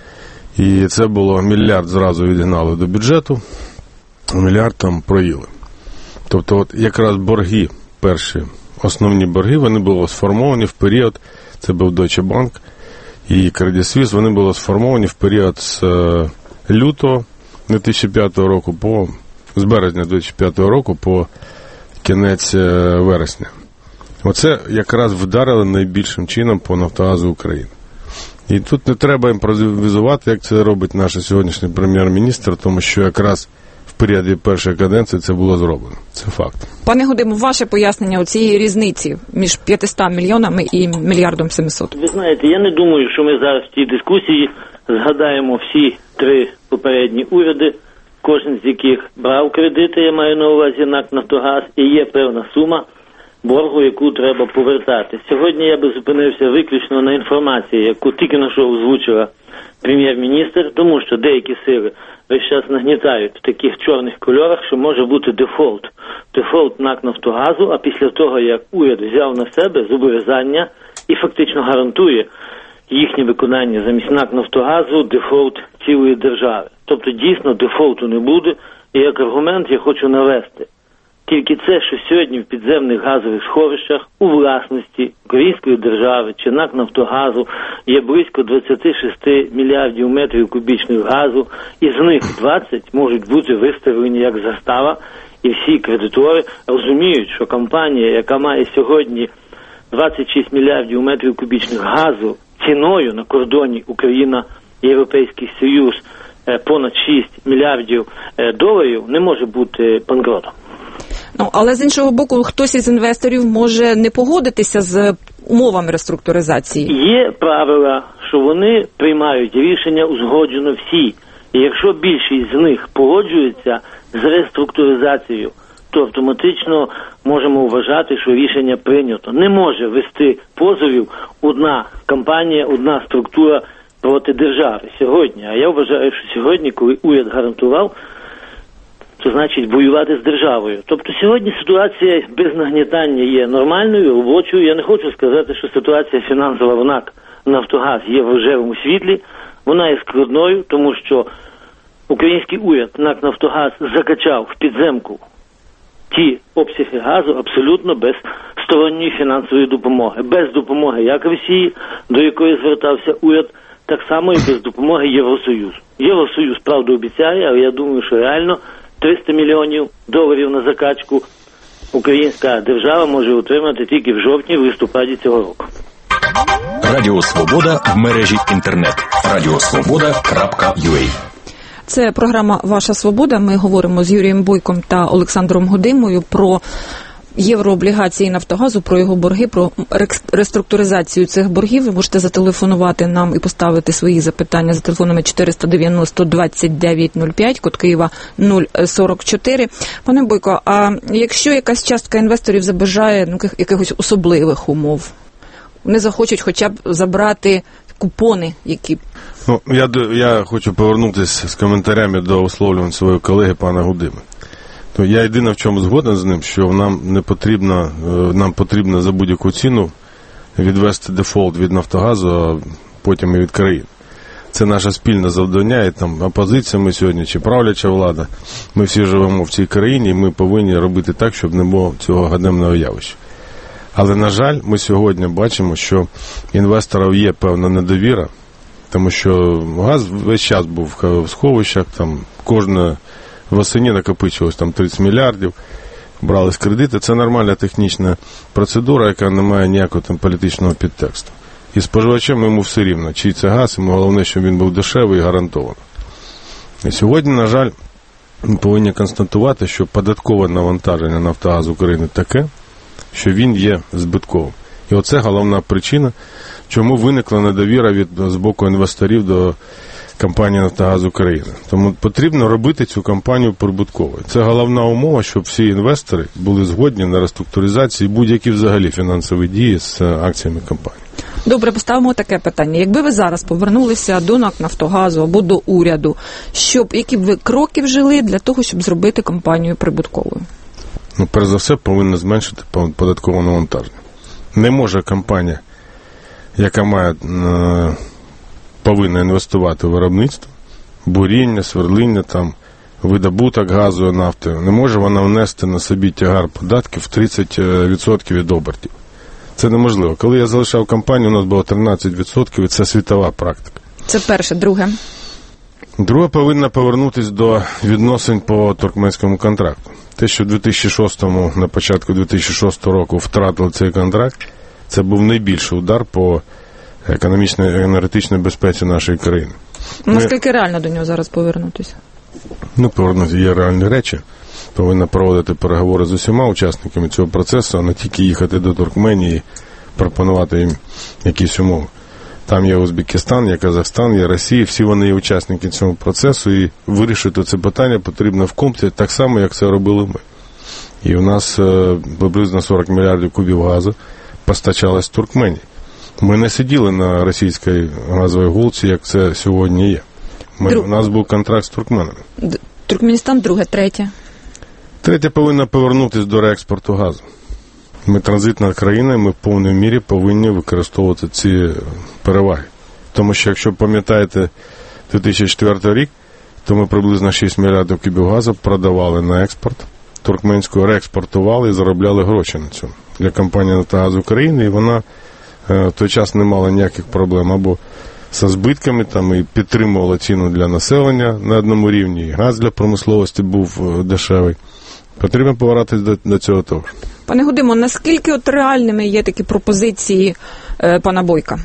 І це було мільярд зразу відгнали до бюджету, мільярд там проїли. Тобто от якраз борги, перші основні борги, вони були сформовані в період, це був Deutsche Bank і Credit Suisse, вони були сформовані в період з лютого 2005 року з березня 2005 року по кінець вересня. Оце якраз вдарили найбільшим чином по «Нафтогазу» України. І тут не треба імпровізувати, як це робить наш сьогоднішній прем'єр-міністр, тому що якраз в періоді першої каденції це було зроблено. Це факт. Пане Гудимов, ваше пояснення у цієї різниці між 500 мільйонами і 1,7 мільярда? Ви знаєте, я не думаю, що ми зараз в цій дискусії згадаємо всі 3 попередні уряди, кожен з яких брав кредити, я маю на увазі НАК «Нафтогаз», і є певна сума боргу, яку треба повертати. Сьогодні я би зупинився виключно на інформації, яку тільки на що озвучила прем'єр-міністр, тому що деякі сили весь час нагнітають в таких чорних кольорах, що може бути дефолт. Дефолт НАК «Нафтогазу», а після того, як уряд взяв на себе зобов'язання і фактично гарантує їхнє виконання замість НАК «Нафтогазу», дефолт цілої держави. Тобто, дійсно, дефолту не буде. І як аргумент я хочу навести. Тільки це, що сьогодні в підземних газових сховищах у власності української держави чи НАК «Нафтогазу» є близько 26 мільярдів метрів кубічних газу, і з них 20 можуть бути виставлені як застава, і всі кредитори розуміють, що компанія, яка має сьогодні 26 мільярдів метрів кубічних газу, ціною на кордоні Україна і Європейський Союз понад 6 мільярдів доларів, не може бути банкротом. Ну, але з іншого боку, хтось із інвесторів може не погодитися з умовами реструктуризації. Є правила, що вони приймають рішення узгоджено всі. І якщо більшість з них погоджується з реструктуризацією, то автоматично можемо вважати, що рішення прийнято. Не може вести позовів одна компанія, одна структура проти держави сьогодні. А я вважаю, що сьогодні, коли уряд гарантував, то значить воювати з державою. Тобто сьогодні ситуація без нагнітання є нормальною, робочою. Я не хочу сказати, що ситуація фінансова в НАК «Нафтогаз» є в рожевому світлі. Вона є складною, тому що український уряд НАК «Нафтогаз» закачав в підземку ті обсяги газу абсолютно без сторонньої фінансової допомоги. Без допомоги як Росії, до якої звертався уряд, так само і без допомоги Євросоюзу. Євросоюз, правда, обіцяє, але я думаю, що реально 300 мільйонів доларів на закачку українська держава може отримати тільки в жовтні, в листопаді цього року. Радіо Свобода в мережі інтернет. radiosvoboda.ua. Це програма «Ваша свобода». Ми говоримо з Юрієм Бойком та Олександром Гудимою про єврооблігації «Нафтогазу», про його борги, про реструктуризацію цих боргів. Ви можете зателефонувати нам і поставити свої запитання за телефонами 490-2905, код Києва 044. Пане Бойко, а якщо якась частка інвесторів забажає якихось особливих умов, вони захочуть хоча б забрати купони, які... Ну, я хочу повернутися з коментарями до висловлювань свого колеги пана Гудими. То я єдине в чому згоден з ним, що нам потрібно за будь-яку ціну відвести дефолт від Нафтогазу, а потім і від країни. Це наше спільне завдання, і там опозиція ми сьогодні, чи правляча влада. Ми всі живемо в цій країні, і ми повинні робити так, щоб не було цього ганебного явища. Але, на жаль, ми сьогодні бачимо, що інвесторів є певна недовіра, тому що газ весь час був в сховищах, там кожна восені накопичувалось там 30 мільярдів, брались кредити. Це нормальна технічна процедура, яка не має ніякого там політичного підтексту. І споживачам йому все рівно, чий це газ, йому головне, щоб він був дешевий і гарантований. І сьогодні, на жаль, ми повинні констатувати, що податкове навантаження Нафтогаз України таке, що він є збитковим. І оце головна причина, чому виникла недовіра з боку інвесторів до компанії «Нафтогаз України». Тому потрібно робити цю компанію прибутковою. Це головна умова, щоб всі інвестори були згодні на реструктуризацію і будь-які взагалі фінансові дії з акціями компанії. Добре, поставимо таке питання. Якби ви зараз повернулися до НАК «Нафтогазу» або до уряду, які б ви кроки вжили для того, щоб зробити компанію прибутковою? Перш за все, повинна зменшити податкове навантаження. Не може компанія, яка повинна інвестувати в виробництво, буріння, свердління, видобуток газу і нафти, не може вона внести на собі тягар податків в 30% від обертів. Це неможливо. Коли я залишав компанію, у нас було 13%, і це світова практика. Це перше. Друге? Друге, повинна повернутися до відносин по туркменському контракту. Те, що в 2006-му, на початку 2006 року втратили цей контракт, це був найбільший удар по економічній і енергетичній безпеці нашої країни. Наскільки реально до нього зараз повернутися? Повернутися є реальні речі. Повинна проводити переговори з усіма учасниками цього процесу, а не тільки їхати до Туркменії і пропонувати їм якісь умови. Там є Узбекистан, є Казахстан, є Росія, всі вони є учасники цього процесу, і вирішити це питання потрібно в комплексі, так само, як це робили ми. І у нас приблизно 40 мільярдів кубів газу постачалось в Туркменії. Ми не сиділи на російській газовій гулці, як це сьогодні є. У нас був контракт з туркменами. Туркменістан, друге. Третє? Третє, повинна повернутися до реекспорту газу. Ми транзитна країна, ми в повній мірі повинні використовувати ці переваги. Тому що, якщо пам'ятаєте 2004 рік, то ми приблизно 6 мільярдів кубів газу продавали на експорт, туркменську реекспортували і заробляли гроші на цьому. Для компанії «Нафтогаз України», і вона в той час не мала ніяких проблем або зі збитками, і підтримувала ціну для населення на одному рівні, і газ для промисловості був дешевий. Потрібно повертатись до цього того. Пане Гудимо, наскільки реальними є такі пропозиції пана Бойка?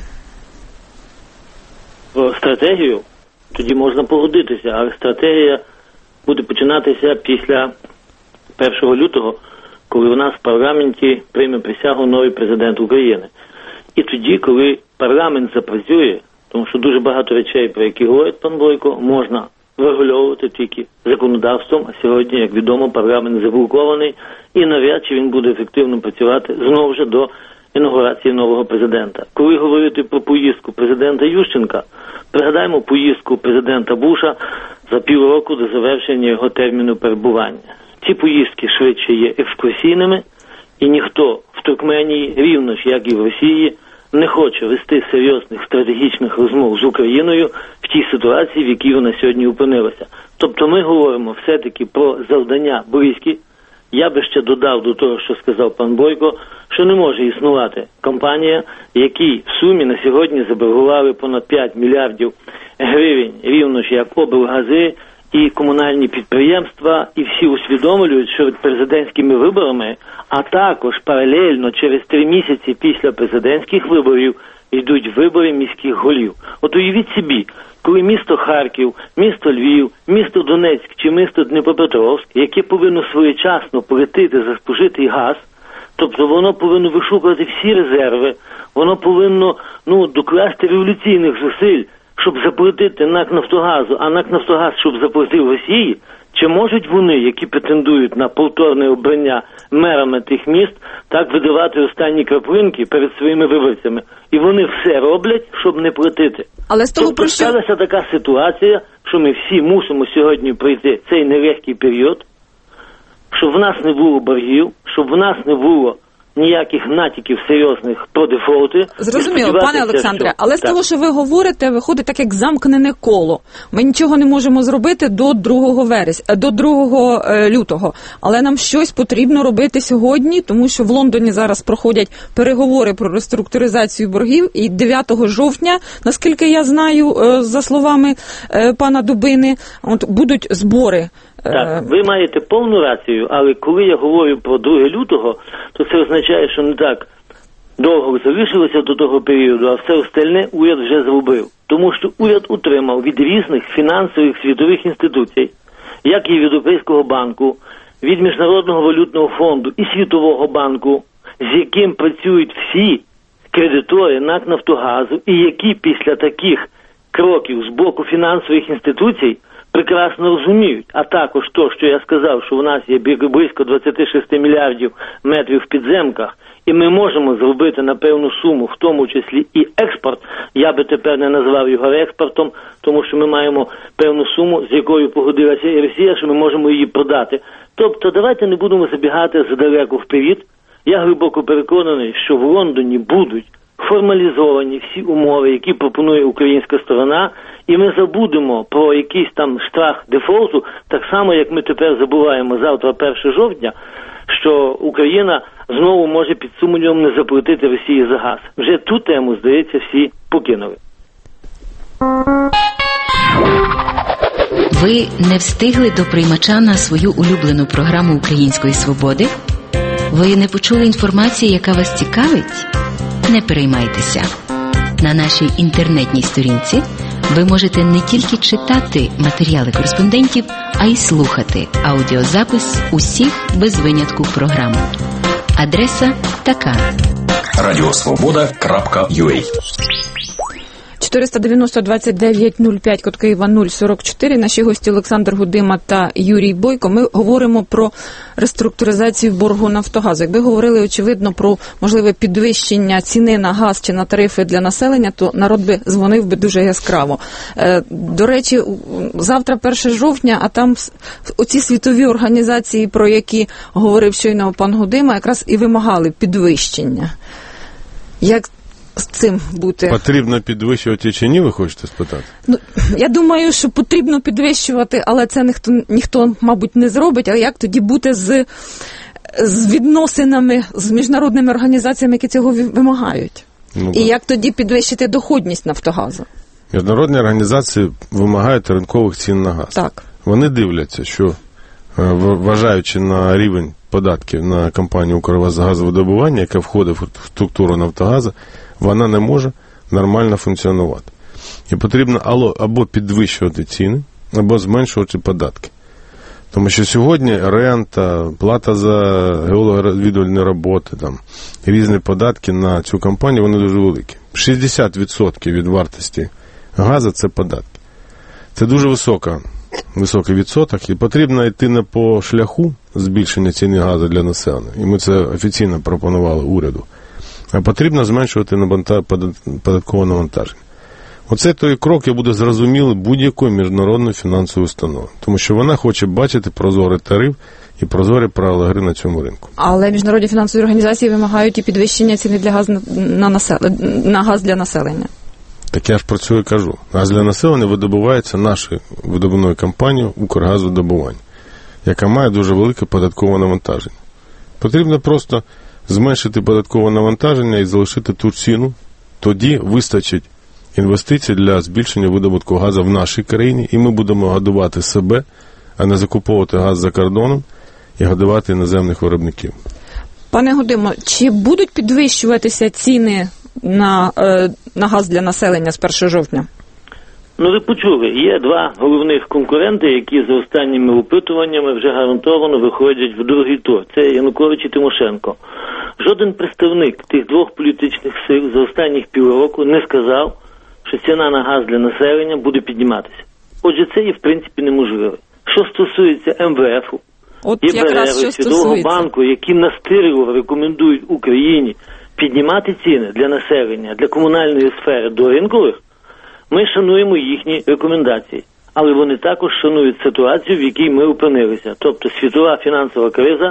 Стратегію тоді можна погодитися, але стратегія буде починатися після 1 лютого, коли у нас в парламенті прийме присягу новий президент України. І тоді, коли парламент запрацює, тому що дуже багато речей, про які говорить пан Бойко, можна врегульовувати тільки законодавством, а сьогодні, як відомо, парламент заблокований, і навряд чи він буде ефективно працювати знову ж до інаугурації нового президента. Коли говорити про поїздку президента Ющенка, пригадаємо поїздку президента Буша за півроку до завершення його терміну перебування. Ці поїздки швидше є екскурсійними, і ніхто в Туркменії, рівно ж як і в Росії, не хоче вести серйозних стратегічних розмов з Україною в тій ситуації, в якій вона сьогодні опинилася. Тобто ми говоримо все-таки про завдання близькі. Я би ще додав до того, що сказав пан Бойко, що не може існувати компанія, якій в сумі на сьогодні заборгували понад 5 мільярдів гривень, рівно ж як облгази і комунальні підприємства, і всі усвідомлюють, що президентськими виборами, а також паралельно через 3 місяці після президентських виборів йдуть вибори міських голів. От уявіть собі, коли місто Харків, місто Львів, місто Донецьк чи місто Дніпропетровськ, яке повинно своєчасно платити за спожитий газ, тобто воно повинно вишукувати всі резерви, воно повинно докласти революційних зусиль, щоб заплатити НАК «Нафтогазу», а НАК «Нафтогаз», щоб заплатив Росії, чи можуть вони, які претендують на повторне обрання мерами тих міст, так видавати останні краплинки перед своїми виборцями? І вони все роблять, щоб не платити. Але з того, тобто сталася така ситуація, що ми всі мусимо сьогодні пройти цей нелегкий період, щоб в нас не було боргів, щоб в нас не було ніяких натяків серйозних про дефолти. Зрозуміло, пане Олександре, але з того, що ви говорите, виходить так, як замкнене коло. Ми нічого не можемо зробити до 2 лютого, але нам щось потрібно робити сьогодні, тому що в Лондоні зараз проходять переговори про реструктуризацію боргів, і 9 жовтня, наскільки я знаю, за словами пана Дубини, будуть збори. Так, ви маєте повну рацію, але коли я говорю про 2 лютого, то це означає, що не так довго залишилося до того періоду, а все остальне уряд вже зробив. Тому що уряд утримав від різних фінансових світових інституцій, як і від Європейського банку, від Міжнародного валютного фонду і Світового банку, з яким працюють всі кредитори НАК «Нафтогазу», і які після таких кроків з боку фінансових інституцій прекрасно розуміють, а також то, що я сказав, що у нас є близько 26 мільярдів метрів в підземках, і ми можемо зробити на певну суму, в тому числі і експорт. Я би тепер не назвав його експортом, тому що ми маємо певну суму, з якою погодилася і Росія, що ми можемо її продати. Тобто давайте не будемо забігати задалеко вперед. Я глибоко переконаний, що в Лондоні будуть формалізовані всі умови, які пропонує українська сторона, і ми забудемо про якийсь там страх дефолту, так само, як ми тепер забуваємо завтра 1 жовтня, що Україна знову може під сумнівом не заплатити Росії за газ. Вже ту тему, здається, всі покинули. Ви не встигли до приймача на свою улюблену програму Української свободи? Ви не почули інформації, яка вас цікавить? Не переймайтеся. На нашій інтернетній сторінці ви можете не тільки читати матеріали кореспондентів, а й слухати аудіозапис усіх без винятку програм. Адреса така: radiosvoboda.ua 490-29-05, код Києва 044. Наші гості Олександр Гудима та Юрій Бойко. Ми говоримо про реструктуризацію боргу Нафтогазу. Якби говорили, очевидно, про можливе підвищення ціни на газ чи на тарифи для населення, то народ би дзвонив би дуже яскраво. До речі, завтра 1 жовтня, а там оці світові організації, про які говорив щойно пан Гудима, якраз і вимагали підвищення. Як з цим бути? Потрібно підвищувати чи ні, ви хочете спитати? Ну, я думаю, що потрібно підвищувати, але це ніхто, мабуть, не зробить. А як тоді бути з відносинами з міжнародними організаціями, які цього вимагають? І як тоді підвищити доходність Нафтогазу? Міжнародні організації вимагають ринкових цін на газ. Так. Вони дивляться, що, вважаючи на рівень податків на компанію «Укргазвидобування», яка входить в структуру Нафтогазу, вона не може нормально функціонувати. І потрібно або підвищувати ціни, або зменшувати податки. Тому що сьогодні рента, плата за геологорозвідувальні роботи, там, різні податки на цю компанію, вони дуже великі. 60% від вартості газу – це податки. Це дуже високий відсоток, і потрібно йти не по шляху збільшення ціни газу для населення, і ми це офіційно пропонували уряду, а потрібно зменшувати податкове навантаження. Оце той крок, я буде зрозумілий будь-якої міжнародної фінансової установи, тому що вона хоче бачити прозорий тариф і прозорі правила гри на цьому ринку. Але міжнародні фінансові організації вимагають і підвищення ціни для газу на газ для населення. Так я ж про це і кажу. Газ для населення видобувається нашою видобувною компанією «Укргазвидобування», яка має дуже велике податкове навантаження. Потрібно просто зменшити податкове навантаження і залишити ту ціну. Тоді вистачить інвестицій для збільшення видобутку газу в нашій країні, і ми будемо годувати себе, а не закуповувати газ за кордоном і годувати іноземних виробників. Пане Гудимо, чи будуть підвищуватися ціни на газ для населення з 1 жовтня? Ну, ви почули, є два головних конкуренти, які за останніми опитуваннями вже гарантовано виходять в другий тур. Це Янукович і Тимошенко. Жоден представник тих двох політичних сил за останніх півроку не сказав, що ціна на газ для населення буде підніматися. Отже, це є, в принципі, неможливо. Що стосується МВФу, ЄБР, Світового банку, які настирливо рекомендують Україні піднімати ціни для населення, для комунальної сфери до ринкових, ми шануємо їхні рекомендації. Але вони також шанують ситуацію, в якій ми опинилися. Тобто світова фінансова криза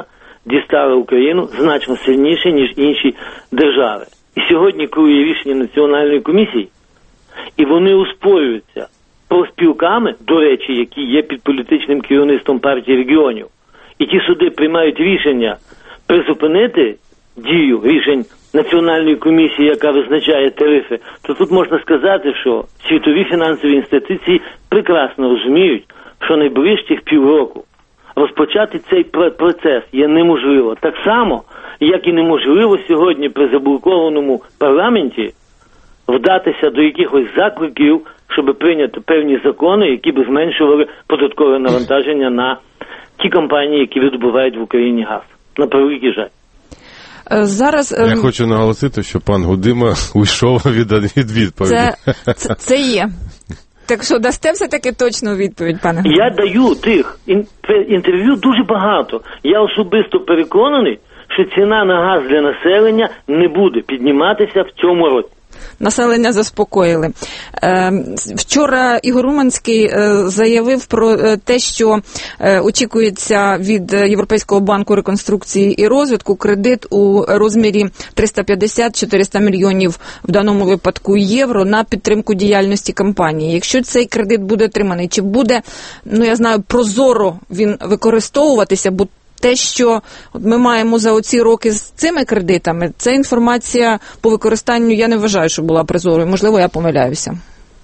дістали Україну значно сильніше, ніж інші держави. І сьогодні, коли є рішення Національної комісії, і вони успорюються профспілками, до речі, які є під політичним керівництвом партії регіонів, і ті суди приймають рішення призупинити дію рішень Національної комісії, яка визначає тарифи, то тут можна сказати, що світові фінансові інституції прекрасно розуміють, що найближчих півроку розпочати цей процес є неможливо. Так само, як і неможливо сьогодні при заблокованому парламенті вдатися до якихось закликів, щоб прийняти певні закони, які б зменшували податкове навантаження на ті компанії, які видобувають в Україні газ. На превеликий жаль. Зараз я хочу наголосити, що пан Гудима уйшов від відповіді. Це є. Так що дасте все-таки точну відповідь, пане Гудима? Я даю тих інтерв'ю дуже багато. Я особисто переконаний, що ціна на газ для населення не буде підніматися в цьому році. Населення заспокоїли. Вчора Ігор Уманський заявив про те, що очікується від Європейського банку реконструкції і розвитку кредит у розмірі 350-400 мільйонів в даному випадку євро на підтримку діяльності компанії. Якщо цей кредит буде отриманий, чи буде, я знаю, прозоро він використовуватися, бо те, що ми маємо за оці роки з цими кредитами, ця інформація по використанню, я не вважаю, що була прозорою. Можливо, я помиляюся.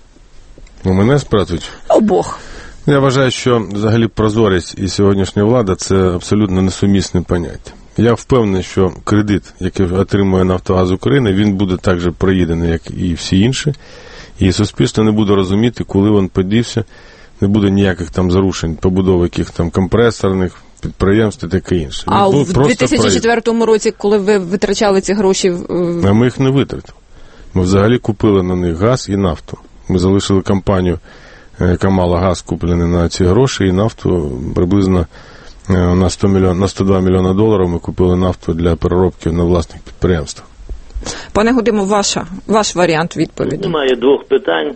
Мене спрацюють? Обох. Я вважаю, що взагалі прозорість і сьогоднішня влада – це абсолютно несумісне поняття. Я впевнений, що кредит, який отримує Нафтогаз України, він буде так же проїдений, як і всі інші. І суспільство не буде розуміти, коли він подівся, не буде ніяких там зарушень, побудови яких там компресорних, підприємств і таке інше. А в 2004 році, коли ви витрачали ці гроші? А ми їх не витратили. Ми взагалі купили на них газ і нафту. Ми залишили компанію, яка мала газ куплений на ці гроші, і нафту приблизно на 102 мільйона доларів ми купили нафту для переробки на власних підприємствах. Пане Гудимо, ваш варіант відповіді. Немає двох питань.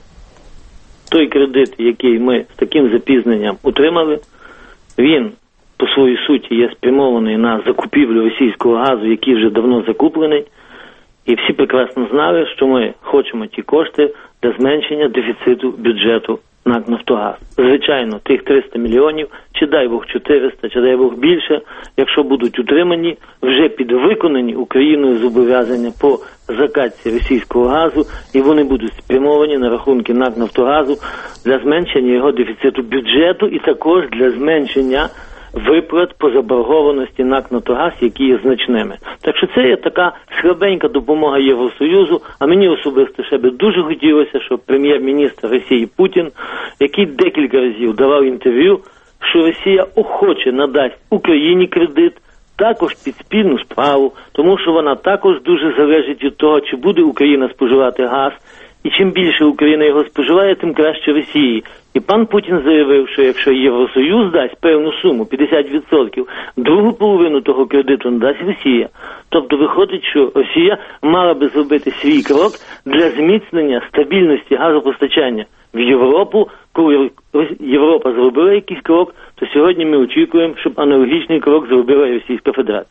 Той кредит, який ми з таким запізненням утримали, він по своїй суті є спрямований на закупівлю російського газу, який вже давно закуплений. І всі прекрасно знали, що ми хочемо ті кошти для зменшення дефіциту бюджету НАК «Нафтогаз». Звичайно, тих 300 мільйонів, чи дай Бог 400, чи дай Бог більше, якщо будуть утримані, вже підвиконані Україною зобов'язання по закатці російського газу, і вони будуть спрямовані на рахунки НАК «Нафтогазу» для зменшення його дефіциту бюджету і також для зменшення виплат по заборгованості НАК «Нафтогаз», які є значними. Так що це є така слабенька допомога Євросоюзу, а мені особисто ще би дуже хотілося, щоб прем'єр-міністр Росії Путін, який декілька разів давав інтерв'ю, що Росія охоче надасть Україні кредит, також під спільну справу, тому що вона також дуже залежить від того, чи буде Україна споживати газ, і чим більше Україна його споживає, тим краще Росії. І пан Путін заявив, що якщо Євросоюз дасть певну суму, 50%, другу половину того кредиту надасть Росія. Тобто виходить, що Росія мала би зробити свій крок для зміцнення стабільності газопостачання в Європу. Коли Європа зробила якийсь крок, то сьогодні ми очікуємо, щоб аналогічний крок зробила і Російська Федерація.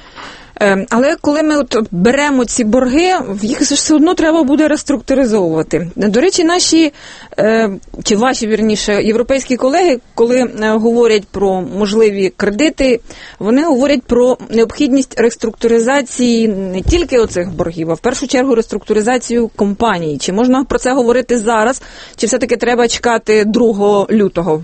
Але коли ми беремо ці борги, їх все одно треба буде реструктуризовувати. До речі, ваші європейські колеги, коли говорять про можливі кредити, вони говорять про необхідність реструктуризації не тільки оцих боргів, а в першу чергу реструктуризацію компаній. Чи можна про це говорити зараз, чи все-таки треба чекати 2 лютого?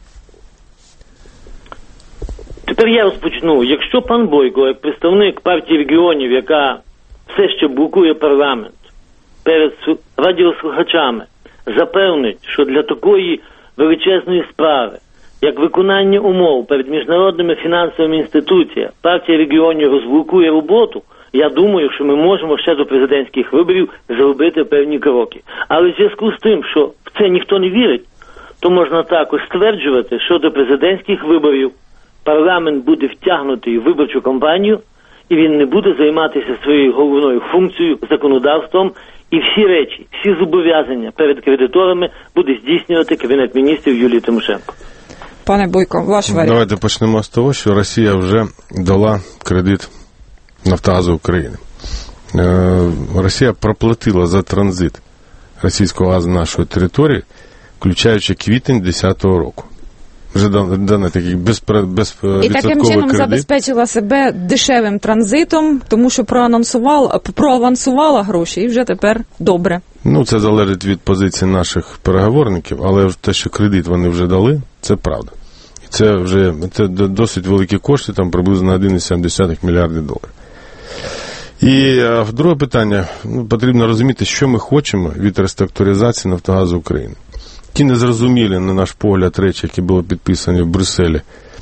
Тепер я розпочну. Якщо пан Бойко, як представник партії регіонів, яка все ще блокує парламент, перед радіослухачами запевнить, що для такої величезної справи, як виконання умов перед міжнародними фінансовими інституціями, партія регіонів розблокує роботу, я думаю, що ми можемо ще до президентських виборів зробити певні кроки. Але в зв'язку з тим, що в це ніхто не вірить, то можна також стверджувати, що до президентських виборів парламент буде втягнутий у виборчу кампанію, і він не буде займатися своєю головною функцією, законодавством, і всі речі, всі зобов'язання перед кредиторами буде здійснювати Кабінет міністрів Юлії Тимошенко. Пане Бойко, ваш варіант. Давайте почнемо з того, що Росія вже дала кредит Нафтогазу України. Росія проплатила за транзит російського газу на нашої території, включаючи квітень 2010 року. Вже дане такий безвідсотковий кредит. І таким чином забезпечила себе дешевим транзитом, тому що проавансувала гроші, і вже тепер добре. Ну, це залежить від позиції наших переговорників, але те, що кредит вони вже дали, це правда. І це досить великі кошти, там приблизно 1,7 мільярдів доларів. І друге питання, потрібно розуміти, що ми хочемо від реструктуризації Нафтогазу України. Ті незрозумілі, на наш погляд, речі, які були підписані в Брюсселі,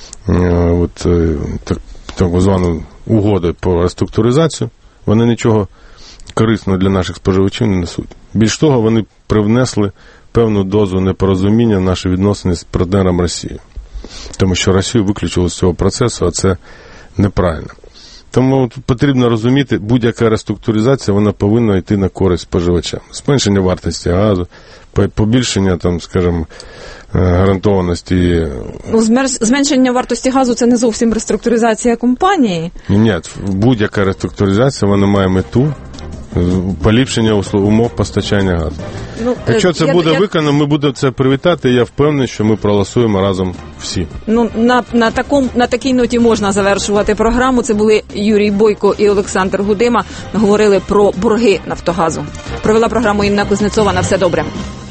так звану угоду по реструктуризацію, вони нічого корисного для наших споживачів не несуть. Більш того, вони привнесли певну дозу непорозуміння в наші відносини з партнером Росії. Тому що Росію виключили з цього процесу, а це неправильно. Тому потрібно розуміти, будь-яка реструктуризація, вона повинна йти на користь споживачам. Зменшення вартості газу, побільшення, там, скажімо, гарантованості. Зменшення вартості газу – це не зовсім реструктуризація компанії? Ні, будь-яка реструктуризація, вона має мету поліпшення умов постачання газу. Якщо це буде виконано, ми будемо це привітати, і я впевнений, що ми проголосуємо разом всі. На такій ноті можна завершувати програму. Це були Юрій Бойко і Олександр Гудима. Ми говорили про борги Нафтогазу. Провела програму Інна Кузнецова. На все добре.